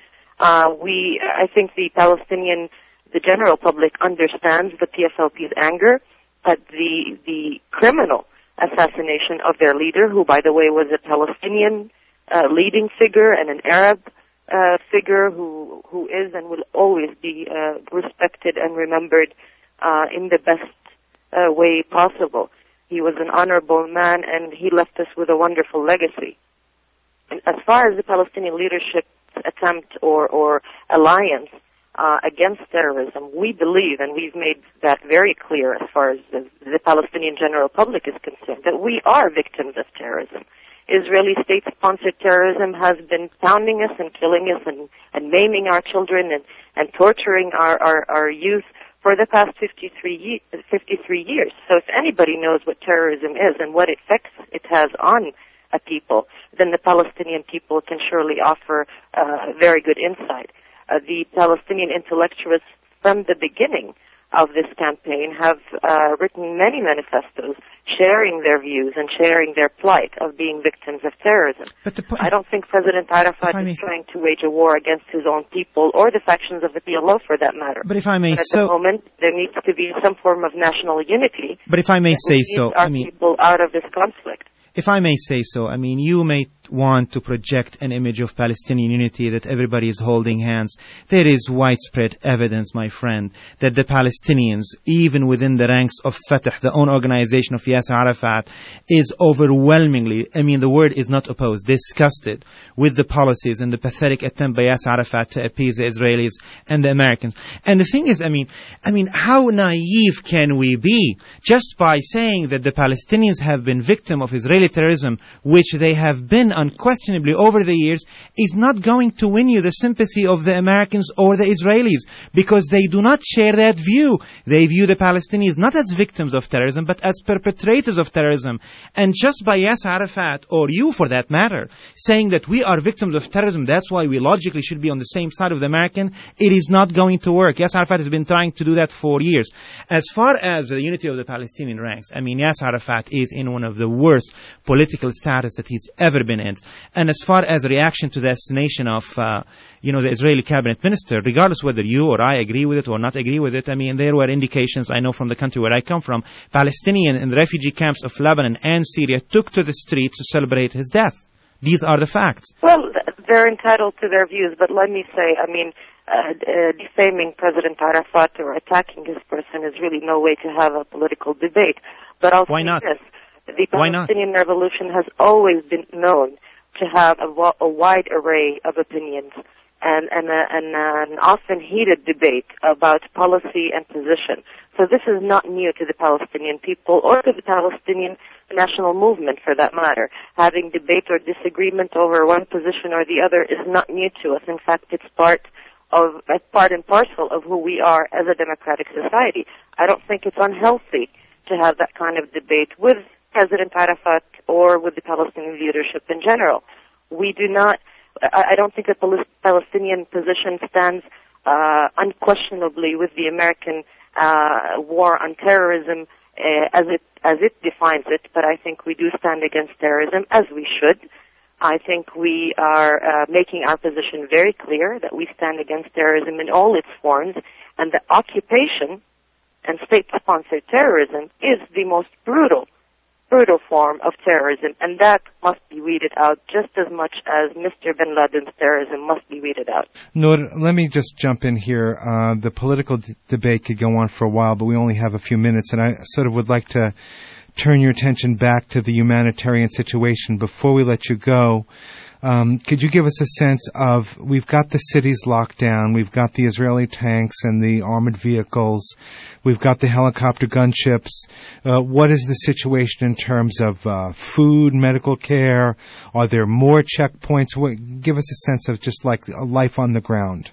Speaker 6: Uh, we, I think the Palestinian, the general public understands the P F L P's anger at the, the criminal assassination of their leader, who, by the way, was a Palestinian uh, leading figure and an Arab uh, figure who, who is and will always be uh, respected and remembered uh, in the best uh, way possible. He was an honorable man, and he left us with a wonderful legacy. And as far as the Palestinian leadership's attempt or, or alliance uh, against terrorism, we believe, and we've made that very clear as far as the, the Palestinian general public is concerned, that we are victims of terrorism. Israeli state-sponsored terrorism has been pounding us and killing us and, and maiming our children and, and torturing our, our, our youth for the past fifty-three, fifty-three years. So if anybody knows what terrorism is and what effects it has on a people, then the Palestinian people can surely offer uh, very good insight. Uh, the Palestinian intellectuals from the beginning of this campaign have uh, written many manifestos sharing their views and sharing their plight of being victims of terrorism. But the po- I don't think President Arafat is trying to wage a war against his own people or the factions of the P L O for that matter.
Speaker 4: But if I may,
Speaker 6: but at
Speaker 4: so
Speaker 6: the moment there needs to be some form of national unity.
Speaker 4: But if I may say so,
Speaker 6: our
Speaker 4: I mean,
Speaker 6: people out of this conflict.
Speaker 4: If I may say so, I mean, you may want to project an image of Palestinian unity that everybody is holding hands. There is widespread evidence, my friend, that the Palestinians, even within the ranks of Fatah, the own organization of Yasser Arafat, is overwhelmingly, I mean, the word is not opposed, disgusted with the policies and the pathetic attempt by Yasser Arafat to appease the Israelis and the Americans. And the thing is, I mean, I mean, how naive can we be just by saying that the Palestinians have been victim of Israeli terrorism, which they have been unquestionably over the years, is not going to win you the sympathy of the Americans or the Israelis, because they do not share that view. They view the Palestinians not as victims of terrorism, but as perpetrators of terrorism. And just by Yasser Arafat, or you for that matter, saying that we are victims of terrorism, that's why we logically should be on the same side of the American, it is not going to work. Yasser Arafat has been trying to do that for years. As far as the unity of the Palestinian ranks, I mean, Yasser Arafat is in one of the worst political status that he's ever been in. And as far as reaction to the assassination of, uh, you know, the Israeli cabinet minister, regardless whether you or I agree with it or not agree with it, I mean, there were indications, I know from the country where I come from, Palestinian in the refugee camps of Lebanon and Syria took to the streets to celebrate his death. These are the facts.
Speaker 6: Well, they're entitled to their views, but let me say, I mean, uh, uh, defaming President Arafat or attacking his person is really no way to have a political debate. But I'll
Speaker 4: Why
Speaker 6: say
Speaker 4: not?
Speaker 6: this. The
Speaker 4: Why not?
Speaker 6: Palestinian Revolution has always been known to have a, a wide array of opinions and, and, a, and an often heated debate about policy and position. So this is not new to the Palestinian people or to the Palestinian national movement for that matter. Having debate or disagreement over one position or the other is not new to us. In fact, it's part of, it's part and parcel of who we are as a democratic society. I don't think it's unhealthy to have that kind of debate with President Arafat or with the Palestinian leadership in general. We do not, I don't think the Palestinian position stands uh, unquestionably with the American uh, war on terrorism uh, as it as it defines it, but I think we do stand against terrorism, as we should. I think we are uh, making our position very clear that we stand against terrorism in all its forms, and the occupation and state-sponsored terrorism is the most brutal brutal form of terrorism, and that must be weeded out just as much as Mister Bin Laden's terrorism must be weeded out.
Speaker 3: Noor, let me just jump in here. Uh, the political d- debate could go on for a while, but we only have a few minutes, and I sort of would like to turn your attention back to the humanitarian situation. Before we let you go, Um, could you give us a sense of, we've got the cities locked down, we've got the Israeli tanks and the armored vehicles, we've got the helicopter gunships. Uh, what is the situation in terms of uh, food, medical care? Are there more checkpoints? What, give us a sense of just like life on the ground.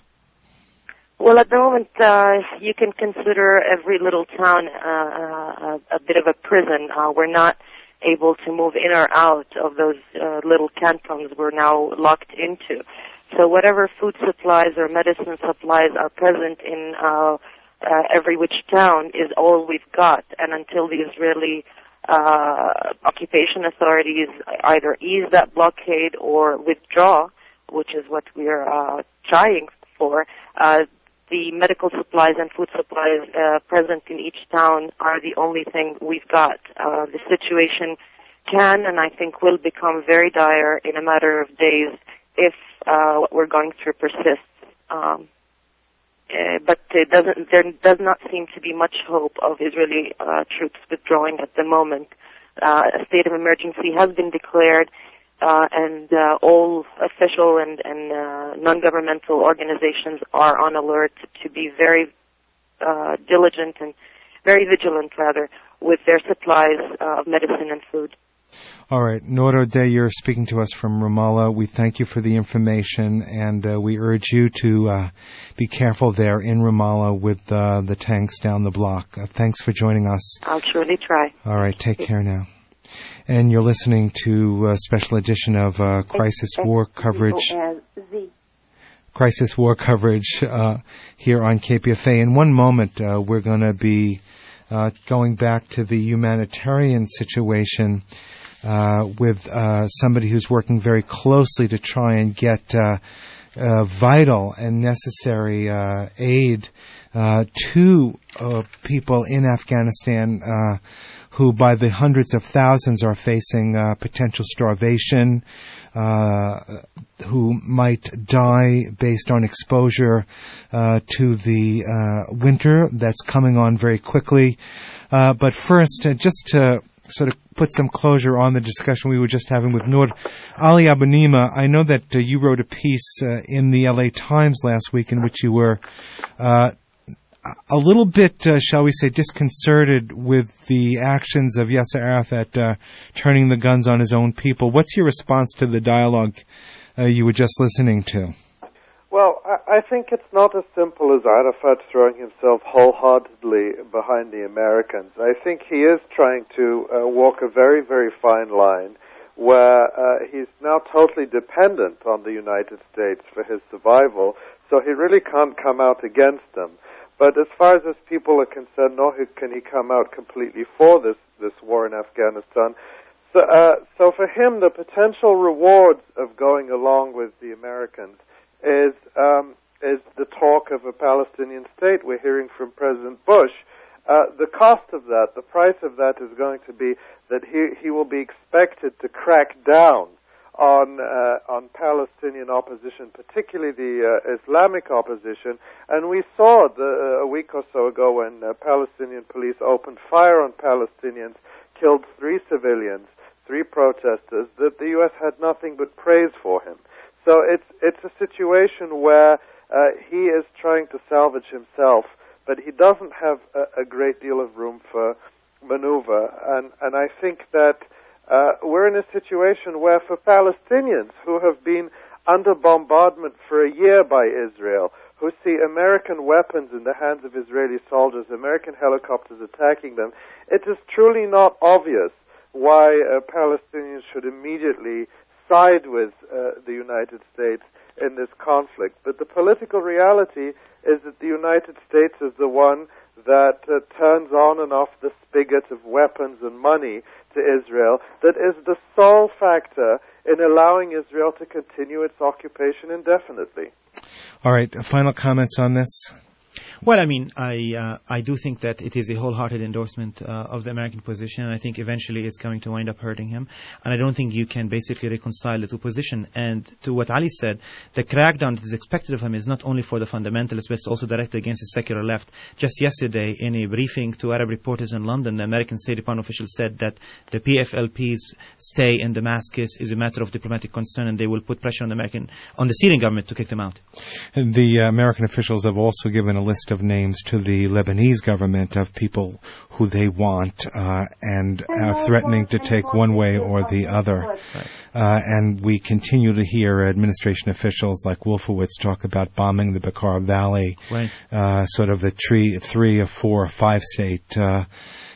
Speaker 6: Well, at the moment, uh, you can consider every little town uh, a, a bit of a prison. Uh, we're not able to move in or out of those uh, little cantons we're now locked into. So whatever food supplies or medicine supplies are present in uh, uh, every which town is all we've got. And until the Israeli uh, occupation authorities either ease that blockade or withdraw, which is what we're uh, trying for, uh, the medical supplies and food supplies uh, present in each town are the only thing we've got. Uh, the situation can and I think will become very dire in a matter of days if uh, what we're going through persists. Um, uh, but it doesn't, there does not seem to be much hope of Israeli uh, troops withdrawing at the moment. Uh, a state of emergency has been declared. Uh, and uh, all official and, and uh, non-governmental organizations are on alert to be very uh, diligent and very vigilant, rather, with their supplies uh, of medicine and food.
Speaker 3: All right. Noor Odeh, you're speaking to us from Ramallah. We thank you for the information, and uh, we urge you to uh, be careful there in Ramallah with uh, the tanks down the block. Uh, thanks for joining us.
Speaker 6: I'll surely try.
Speaker 3: All right. Take care now. And you're listening to a special edition of uh, Crisis War coverage. Crisis War coverage uh, here on K P F A. In one moment, uh, we're going to be uh, going back to the humanitarian situation uh, with uh, somebody who's working very closely to try and get uh, uh, vital and necessary uh, aid uh, to uh, people in Afghanistan uh who by the hundreds of thousands are facing uh, potential starvation, uh, who might die based on exposure uh, to the uh, winter that's coming on very quickly. Uh, but first, uh, just to sort of put some closure on the discussion we were just having with Noor, Ali Abunimah, I know that uh, you wrote a piece uh, in the L A Times last week in which you were uh, a little bit, uh, shall we say, disconcerted with the actions of Yasser Arafat uh, turning the guns on his own people. What's your response to the dialogue uh, you were just listening to?
Speaker 2: Well, I, I think it's not as simple as Arafat throwing himself wholeheartedly behind the Americans. I think he is trying to uh, walk a very, very fine line where uh, he's now totally dependent on the United States for his survival, so he really can't come out against them. But as far as his people are concerned, nor can he come out completely for this, this war in Afghanistan. So, uh, so for him, the potential rewards of going along with the Americans is um, is the talk of a Palestinian state. We're hearing from President Bush. Uh, the cost of that, the price of that is going to be that he, he will be expected to crack down on uh, on Palestinian opposition, particularly the uh, Islamic opposition. And we saw the, uh, a week or so ago when uh, Palestinian police opened fire on Palestinians, killed three civilians, three protesters, that the U S had nothing but praise for him. So it's it's a situation where uh, he is trying to salvage himself, but he doesn't have a, a great deal of room for maneuver. And, and I think that Uh, we're in a situation where for Palestinians who have been under bombardment for a year by Israel, who see American weapons in the hands of Israeli soldiers, American helicopters attacking them, it is truly not obvious why uh, Palestinians should immediately side with uh, the United States in this conflict. But the political reality is that the United States is the one that uh, turns on and off the spigot of weapons and money to Israel, that is the sole factor in allowing Israel to continue its occupation indefinitely.
Speaker 3: All right, final comments on this?
Speaker 4: Well, I mean, I uh, I do think that it is a wholehearted endorsement uh, of the American position, and I think eventually it's going to wind up hurting him. And I don't think you can basically reconcile the two positions. And to what Ali said, the crackdown that is expected of him is not only for the fundamentalists, but it's also directed against the secular left. Just yesterday, in a briefing to Arab reporters in London, the American State Department officials said that the P F L P's stay in Damascus is a matter of diplomatic concern, and they will put pressure on the American, on the Syrian government to kick them out.
Speaker 3: And the uh, American officials have also given a list of names to the Lebanese government of people who they want uh, and are threatening to take one way or the other.
Speaker 4: Right.
Speaker 3: Uh, and we continue to hear administration officials like Wolfowitz talk about bombing the Beqaa Valley,
Speaker 4: right.
Speaker 3: uh, sort of the three, three or four or five state uh,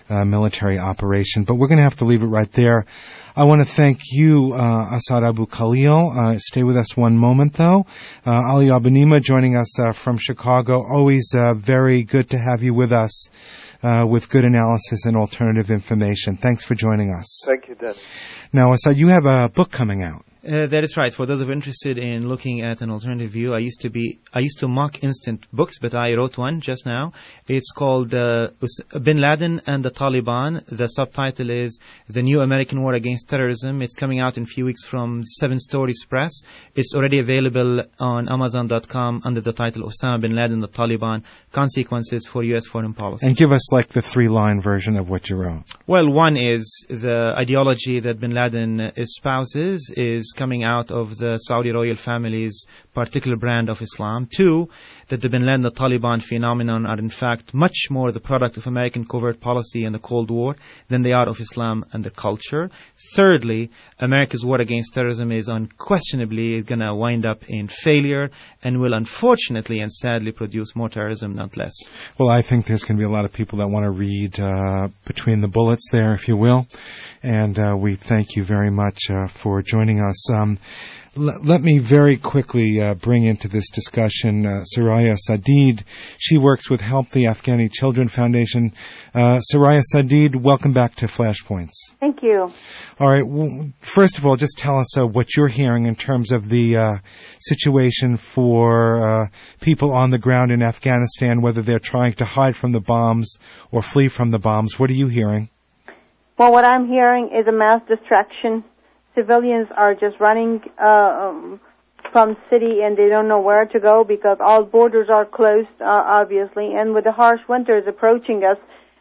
Speaker 3: uh, military operation. But we're going to have to leave it right there. I want to thank you, uh, Asad Abu Khalil. Uh, stay with us one moment, though. Uh, Ali Abanima joining us uh, from Chicago. Always uh, very good to have you with us uh, with good analysis and alternative information. Thanks for joining us.
Speaker 2: Thank you, Dennis.
Speaker 3: Now, Asad, you have a book coming out.
Speaker 4: Uh, that is right. For those who are interested in looking at an alternative view, I used to be I used to mock instant books, but I wrote one just now. It's called uh, Bin Laden and the Taliban. The subtitle is The New American War Against Terrorism. It's coming out in a few weeks from Seven Stories Press. It's already available on Amazon dot com under the title Osama Bin Laden, the Taliban, Consequences for U S Foreign Policy.
Speaker 3: And give us like the three-line version of what you wrote.
Speaker 4: Well, one is the ideology that Bin Laden espouses is coming out of the Saudi royal family's particular brand of Islam. Two, that the Bin Laden, the Taliban phenomenon are in fact much more the product of American covert policy and the Cold War than they are of Islam and the culture. Thirdly, America's war against terrorism is unquestionably going to wind up in failure and will unfortunately and sadly produce more terrorism, not less.
Speaker 3: Well, I think there's going to be a lot of people that want to read uh, between the bullets there, if you will. And uh, we thank you very much uh, for joining us. Um, l- let me very quickly uh, bring into this discussion uh, Soraya Sadid. She works with Help the Afghani Children Foundation. Uh, Soraya Sadid, welcome back to Flashpoints.
Speaker 7: Thank you.
Speaker 3: All right. Well, first of all, just tell us uh, what you're hearing in terms of the uh, situation for uh, people on the ground in Afghanistan, whether they're trying to hide from the bombs or flee from the bombs. What are you hearing?
Speaker 7: Well, what I'm hearing is a mass distraction. Civilians are just running uh, um, from city and they don't know where to go because all borders are closed, uh, obviously. And with the harsh winters approaching us,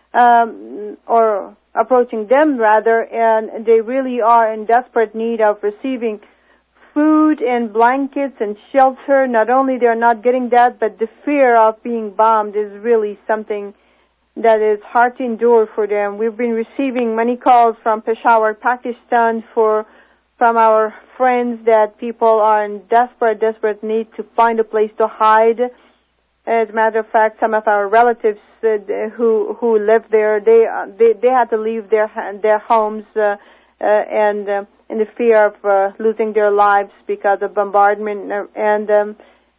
Speaker 7: um, or approaching them rather, and they really are in desperate need of receiving food and blankets and shelter. Not only they're not getting that, but the fear of being bombed is really something that is hard to endure for them. We've been receiving many calls from Peshawar, Pakistan, for from our friends that people are in desperate, desperate need to find a place to hide. As a matter of fact, some of our relatives uh, who who live there, they uh, they they had to leave their their homes uh, uh, and uh, in the fear of uh, losing their lives because of bombardment and. Um,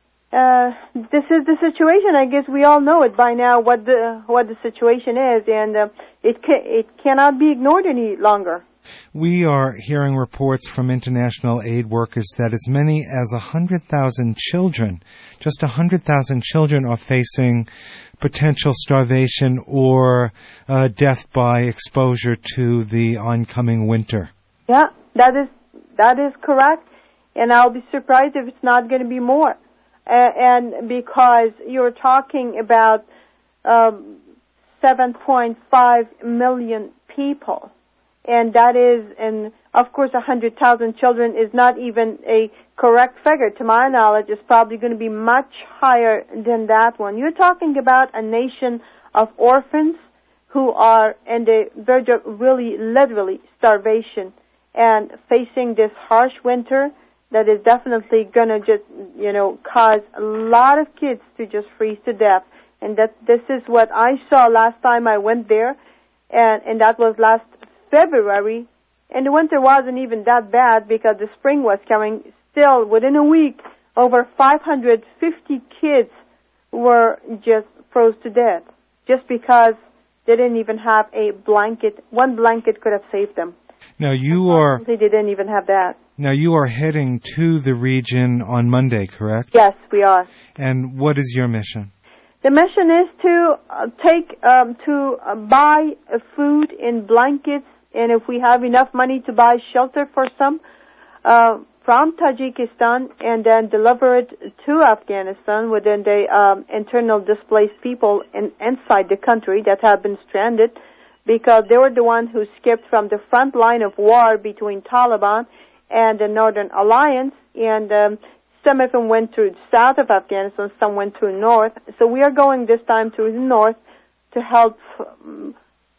Speaker 7: Uh, this is the situation. I guess we all know it by now what the what the situation is, and uh, it ca- it cannot be ignored any longer.
Speaker 3: We are hearing reports from international aid workers that as many as one hundred thousand children, just one hundred thousand children are facing potential starvation or uh, death by exposure to the oncoming winter.
Speaker 7: Yeah, that is that is correct, and I'll be surprised if it's not going to be more. Uh, and because you're talking about um, seven point five million people, and that is, and of course, one hundred thousand children is not even a correct figure. To my knowledge, it's probably going to be much higher than that one. You're talking about a nation of orphans who are in the verge of really, literally starvation and facing this harsh winter. That is definitely going to just, you know, cause a lot of kids to just freeze to death. And that this is what I saw last time I went there, and, and that was last February. And the winter wasn't even that bad because the spring was coming. Still, within a week, over five hundred fifty kids were just froze to death just because they didn't even have a blanket. One blanket could have saved them.
Speaker 3: Now you are.
Speaker 7: They didn't even have that.
Speaker 3: Now you are heading to the region on Monday, correct?
Speaker 7: Yes, we are.
Speaker 3: And what is your mission?
Speaker 7: The mission is to uh, take um, to uh, buy uh, food and blankets, and if we have enough money to buy shelter for some uh, from Tajikistan, and then deliver it to Afghanistan within the um, internal displaced people in, inside the country that have been stranded, because they were the ones who skipped from the front line of war between Taliban and the Northern Alliance, and um, some of them went to the south of Afghanistan, some went to the north. So we are going this time to the north to help um,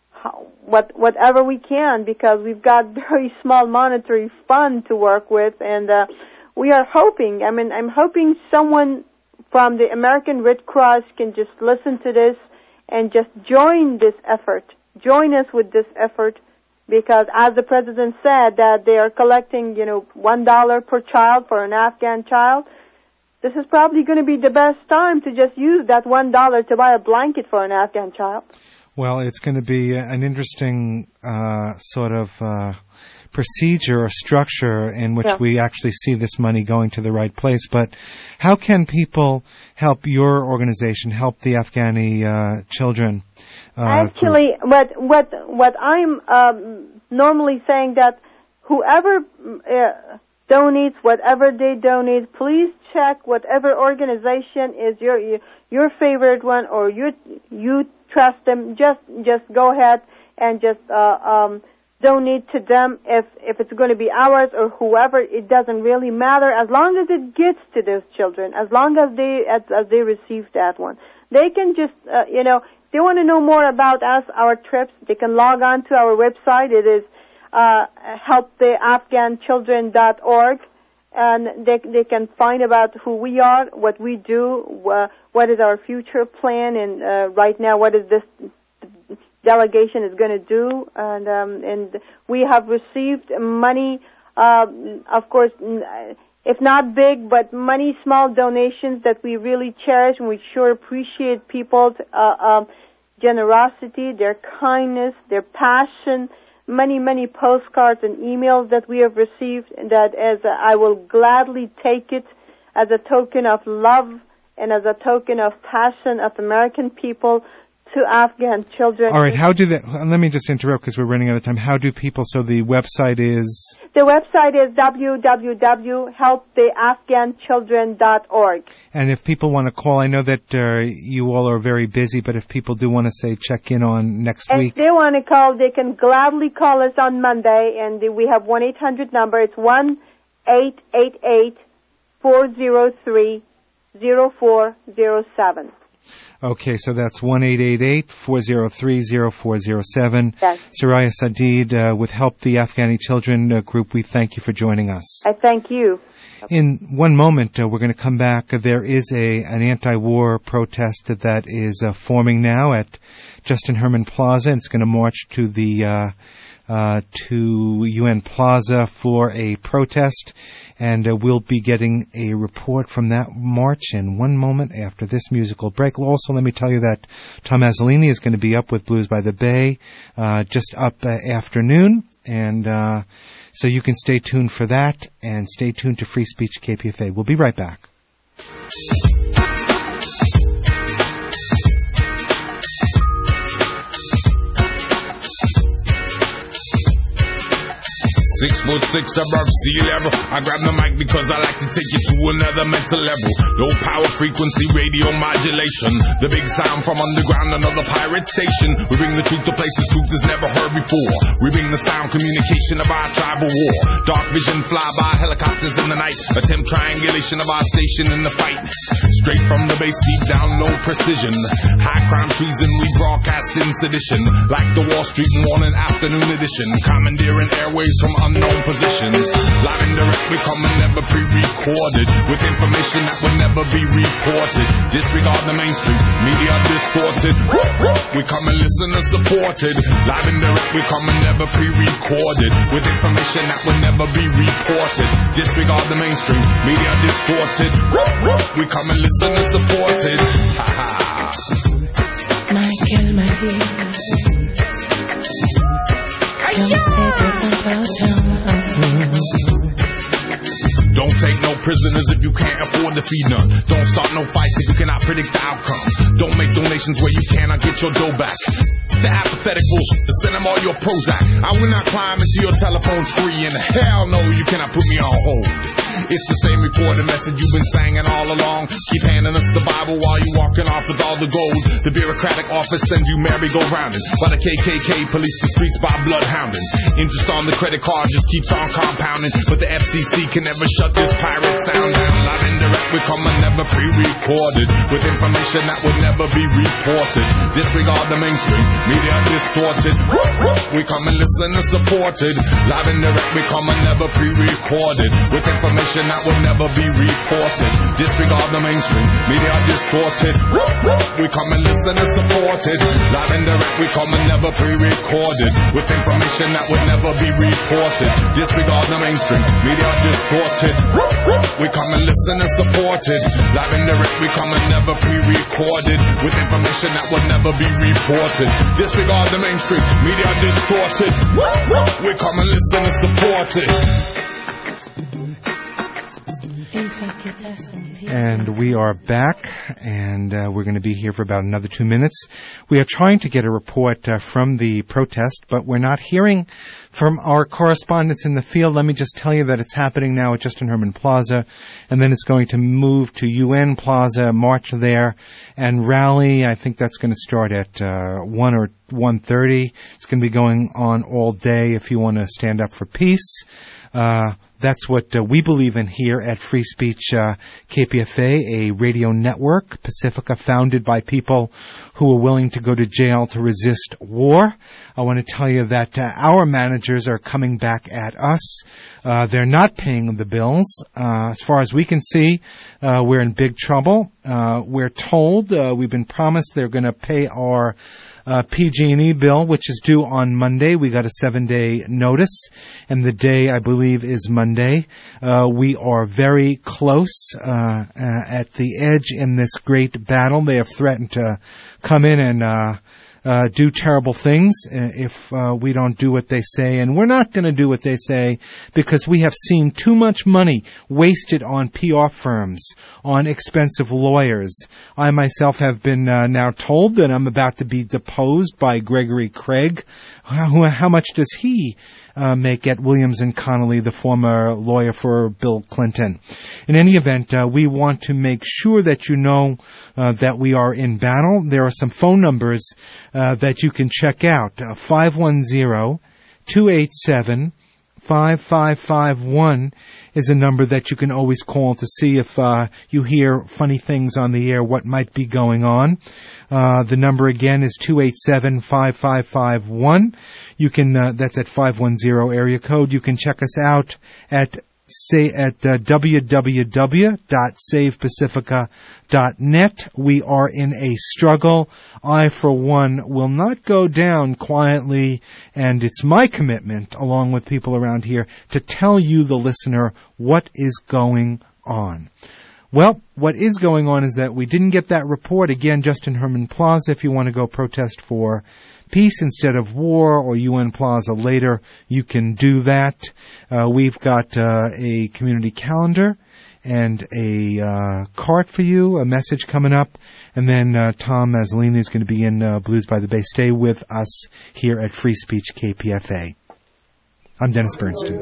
Speaker 7: what whatever we can, because we've got very small monetary fund to work with, and uh, we are hoping, I mean, I'm hoping someone from the American Red Cross can just listen to this and just join this effort, join us with this effort, because as the President said that they are collecting, you know, one dollar per child for an Afghan child, this is probably going to be the best time to just use that one dollar to buy a blanket for an Afghan child.
Speaker 3: Well, it's going to be an interesting uh, sort of uh, procedure or structure in which
Speaker 7: yeah.
Speaker 3: we actually see this money going to the right place. But how can people help your organization, help the Afghani uh, children? Uh,
Speaker 7: Actually, what what what I'm um, normally saying that whoever uh, donates, whatever they donate, please check whatever organization is your your favorite one, or you you trust them. Just just go ahead and just uh, um, donate to them. If if it's going to be ours or whoever, it doesn't really matter, as long as it gets to those children, as long as they as, as they receive that one. They can just uh, you know. If they want to know more about us, our trips, they can log on to our website. It is uh, help the afghan children dot org, and they they can find about who we are, what we do, uh, what is our future plan, and uh, right now what is this delegation is going to do. And um, and we have received money, uh, of course, if not big, but many small donations that we really cherish, and we sure appreciate people's uh, uh, generosity, their kindness, their passion, many, many postcards and emails that we have received, and that as a, I will gladly take it as a token of love and as a token of passion of American people to Afghan children.
Speaker 3: All right, how do they, let me just interrupt because we're running out of time. How do people, so the website is?
Speaker 7: The website is w w w dot help the afghan children dot org.
Speaker 3: And if people want to call, I know that uh, you all are very busy, but if people do want to, say, check in on next
Speaker 7: and
Speaker 3: week.
Speaker 7: If they want to call, they can gladly call us on Monday, and we have one eight hundred number. It's one eight eight eight, four zero three, zero four zero seven.
Speaker 3: Okay, so that's one eight eight eight, four zero three, zero four zero seven.
Speaker 7: Yes.
Speaker 3: Soraya Sadid, uh, with Help the Afghani Children uh, Group, we thank you for joining us.
Speaker 7: I thank you.
Speaker 3: In one moment, uh, we're going to come back. Uh, there is a an anti-war protest that is uh, forming now at Justin Herman Plaza. It's going to march to the uh, uh, to U N Plaza for a protest, and uh, we'll be getting a report from that march in one moment after this musical break. Also, let me tell you that Tom Azzolini is going to be up with Blues by the Bay uh, just up uh, afternoon, and uh, so you can stay tuned for that, and stay tuned to Free Speech K P F A. We'll be right back.
Speaker 1: Six foot six above sea level. I grab the mic because I like to take you to another mental level. Low power frequency radio modulation. The big sound from underground, another pirate station. We bring the truth to places truth is never heard before. We bring the sound communication of our tribal war. Dark vision fly by helicopters in the night. Attempt triangulation of our station in the fight. Straight from the base, deep down, low precision. High crime treason, we broadcast in sedition. Like the Wall Street morning afternoon edition. Commandeering airwaves from unknown positions. Live and direct, we come and never pre-recorded. With information that will never be reported. Disregard the mainstream, media distorted. We come and listen and supported. Live and direct, we come and never pre-recorded. With information that will never be reported. Disregard the mainstream, media distorted. We come and listen and supported.
Speaker 8: Michael, my dear.
Speaker 1: Don't take no prisoners if you can't afford to feed none. Don't start no fights if you cannot predict the outcome. Don't make donations where you cannot get your dough back. The apathetic bullshit, send them all your Prozac. I will not climb into your telephone tree, and hell no, you cannot put me on hold. It's the same reported message you've been singing all along. Keep handing us the Bible while you walking off with all the gold. The bureaucratic office sends you merry-go-rounding. By the K K K, police the streets by bloodhounding. Interest on the credit card just keeps on compounding. But the F C C can never shut this pirate sound down. Live and direct, we come and never pre-recorded. With information that will never be reported. Disregard the mainstream. media distorted. We come and listen and supported. Live and direct, we come and never pre-recorded. With information that will never be reported. Disregard the mainstream, media distorted. We come and listen and supported. Live and direct, we come and never pre-recorded. With information that will never be reported. Disregard the mainstream, media distorted. We come and listen and supported. Live and direct, we come and never pre-recorded. With information that will never be reported. Disregard the mainstream, media distorted. We come and listen and support it.
Speaker 3: And we are back, and uh, we're going to be here for about another two minutes. We are trying to get a report uh, from the protest, but we're not hearing from our correspondents in the field. Let me just tell you that it's happening now at Justin Herman Plaza, and then it's going to move to U N Plaza, march there, and rally. I think that's going to start at uh, one or one thirty. It's going to be going on all day if you want to stand up for peace. Uh, That's what uh, we believe in here at Free Speech uh, K P F A, a radio network, Pacifica, founded by people who are willing to go to jail to resist war. I want to tell you that uh, our managers are coming back at us. Uh, they're not paying the bills. Uh, as far as we can see, uh, we're in big trouble. Uh, we're told, uh, we've been promised they're going to pay our Uh, P G and E bill, which is due on Monday. We got a seven-day notice, and the day, I believe, is Monday. Uh, we are very close uh, uh, at the edge in this great battle. They have threatened to come in and uh, uh, do terrible things if uh, we don't do what they say, and we're not going to do what they say because we have seen too much money wasted on P R firms, on expensive lawyers. I myself have been uh, now told that I'm about to be deposed by Gregory Craig. How, how much does he uh, make at Williams and Connolly, the former lawyer for Bill Clinton? In any event, uh, we want to make sure that you know uh, that we are in battle. There are some phone numbers uh, that you can check out. Uh, five one zero, two eight seven, five five five one is a number that you can always call to see if uh, you hear funny things on the air, what might be going on. Uh, the number again is two eight seven, five five five one. You can, uh, that's at five one zero area code. You can check us out at say at uh, w w w dot save pacifica dot net. We are in a struggle. I, for one, will not go down quietly, and it's my commitment, along with people around here, to tell you, the listener, what is going on. Well, what is going on is that we didn't get that report. Again, Justin Herman Plaza, if you want to go protest for peace instead of war, or U N Plaza later, you can do that. Uh, we've got uh, a community calendar and a uh, cart for you, a message coming up, and then uh, Tom Mazzolini is going to be in uh, Blues by the Bay. Stay with us here at Free Speech K P F A. I'm Dennis Bernstein.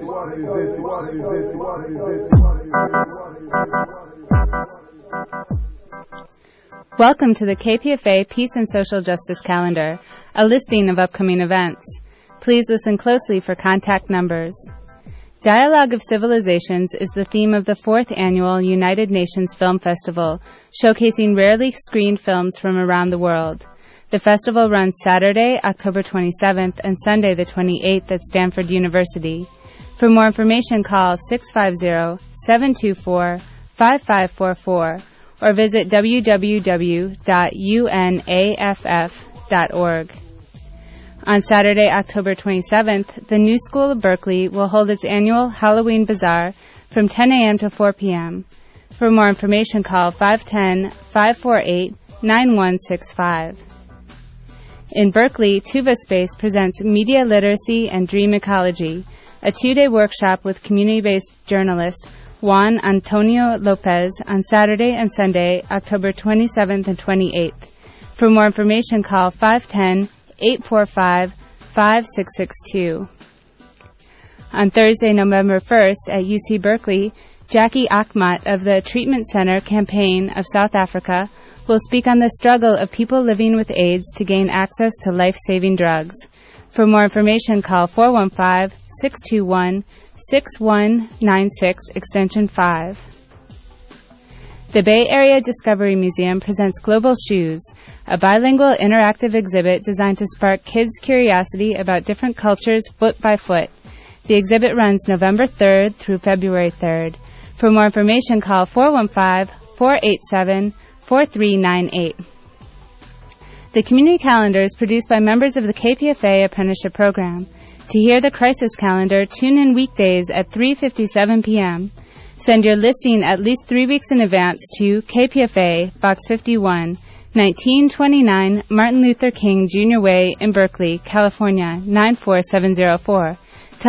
Speaker 9: Welcome to the K P F A Peace and Social Justice Calendar, a listing of upcoming events. Please listen closely for contact numbers. Dialogue of Civilizations is the theme of the fourth annual United Nations Film Festival, showcasing rarely screened films from around the world. The festival runs Saturday, October twenty-seventh, and Sunday the twenty-eighth at Stanford University. For more information, call six five zero, seven two four, five five four four or visit w w w dot u n a f f dot org. On Saturday, October twenty-seventh, the New School of Berkeley will hold its annual Halloween Bazaar from ten a.m. to four p.m. For more information, call five one zero, five four eight, nine one six five. In Berkeley, Tuva Space presents Media Literacy and Dream Ecology, a two-day workshop with community-based journalist Juan Antonio Lopez on Saturday and Sunday, October twenty-seventh and twenty-eighth. For more information, call five one zero, eight four five, five six six two. On Thursday, November first, at U C Berkeley, Jackie Akhmat of the Treatment Center Campaign of South Africa will speak on the struggle of people living with AIDS to gain access to life-saving drugs. For more information, call four one five, six two one, six one nine six, extension five. The Bay Area Discovery Museum presents Global Shoes, a bilingual interactive exhibit designed to spark kids' curiosity about different cultures foot by foot. The exhibit runs November third through February third. For more information, call four one five, four eight seven, four three nine eight. The Community Calendar is produced by members of the K P F A Apprenticeship Program. To hear the Crisis Calendar, tune in weekdays at three fifty-seven p.m. Send your listing at least three weeks in advance to K P F A, Box fifty-one, nineteen twenty-nine Martin Luther King Junior Way in Berkeley, California, nine four seven zero four.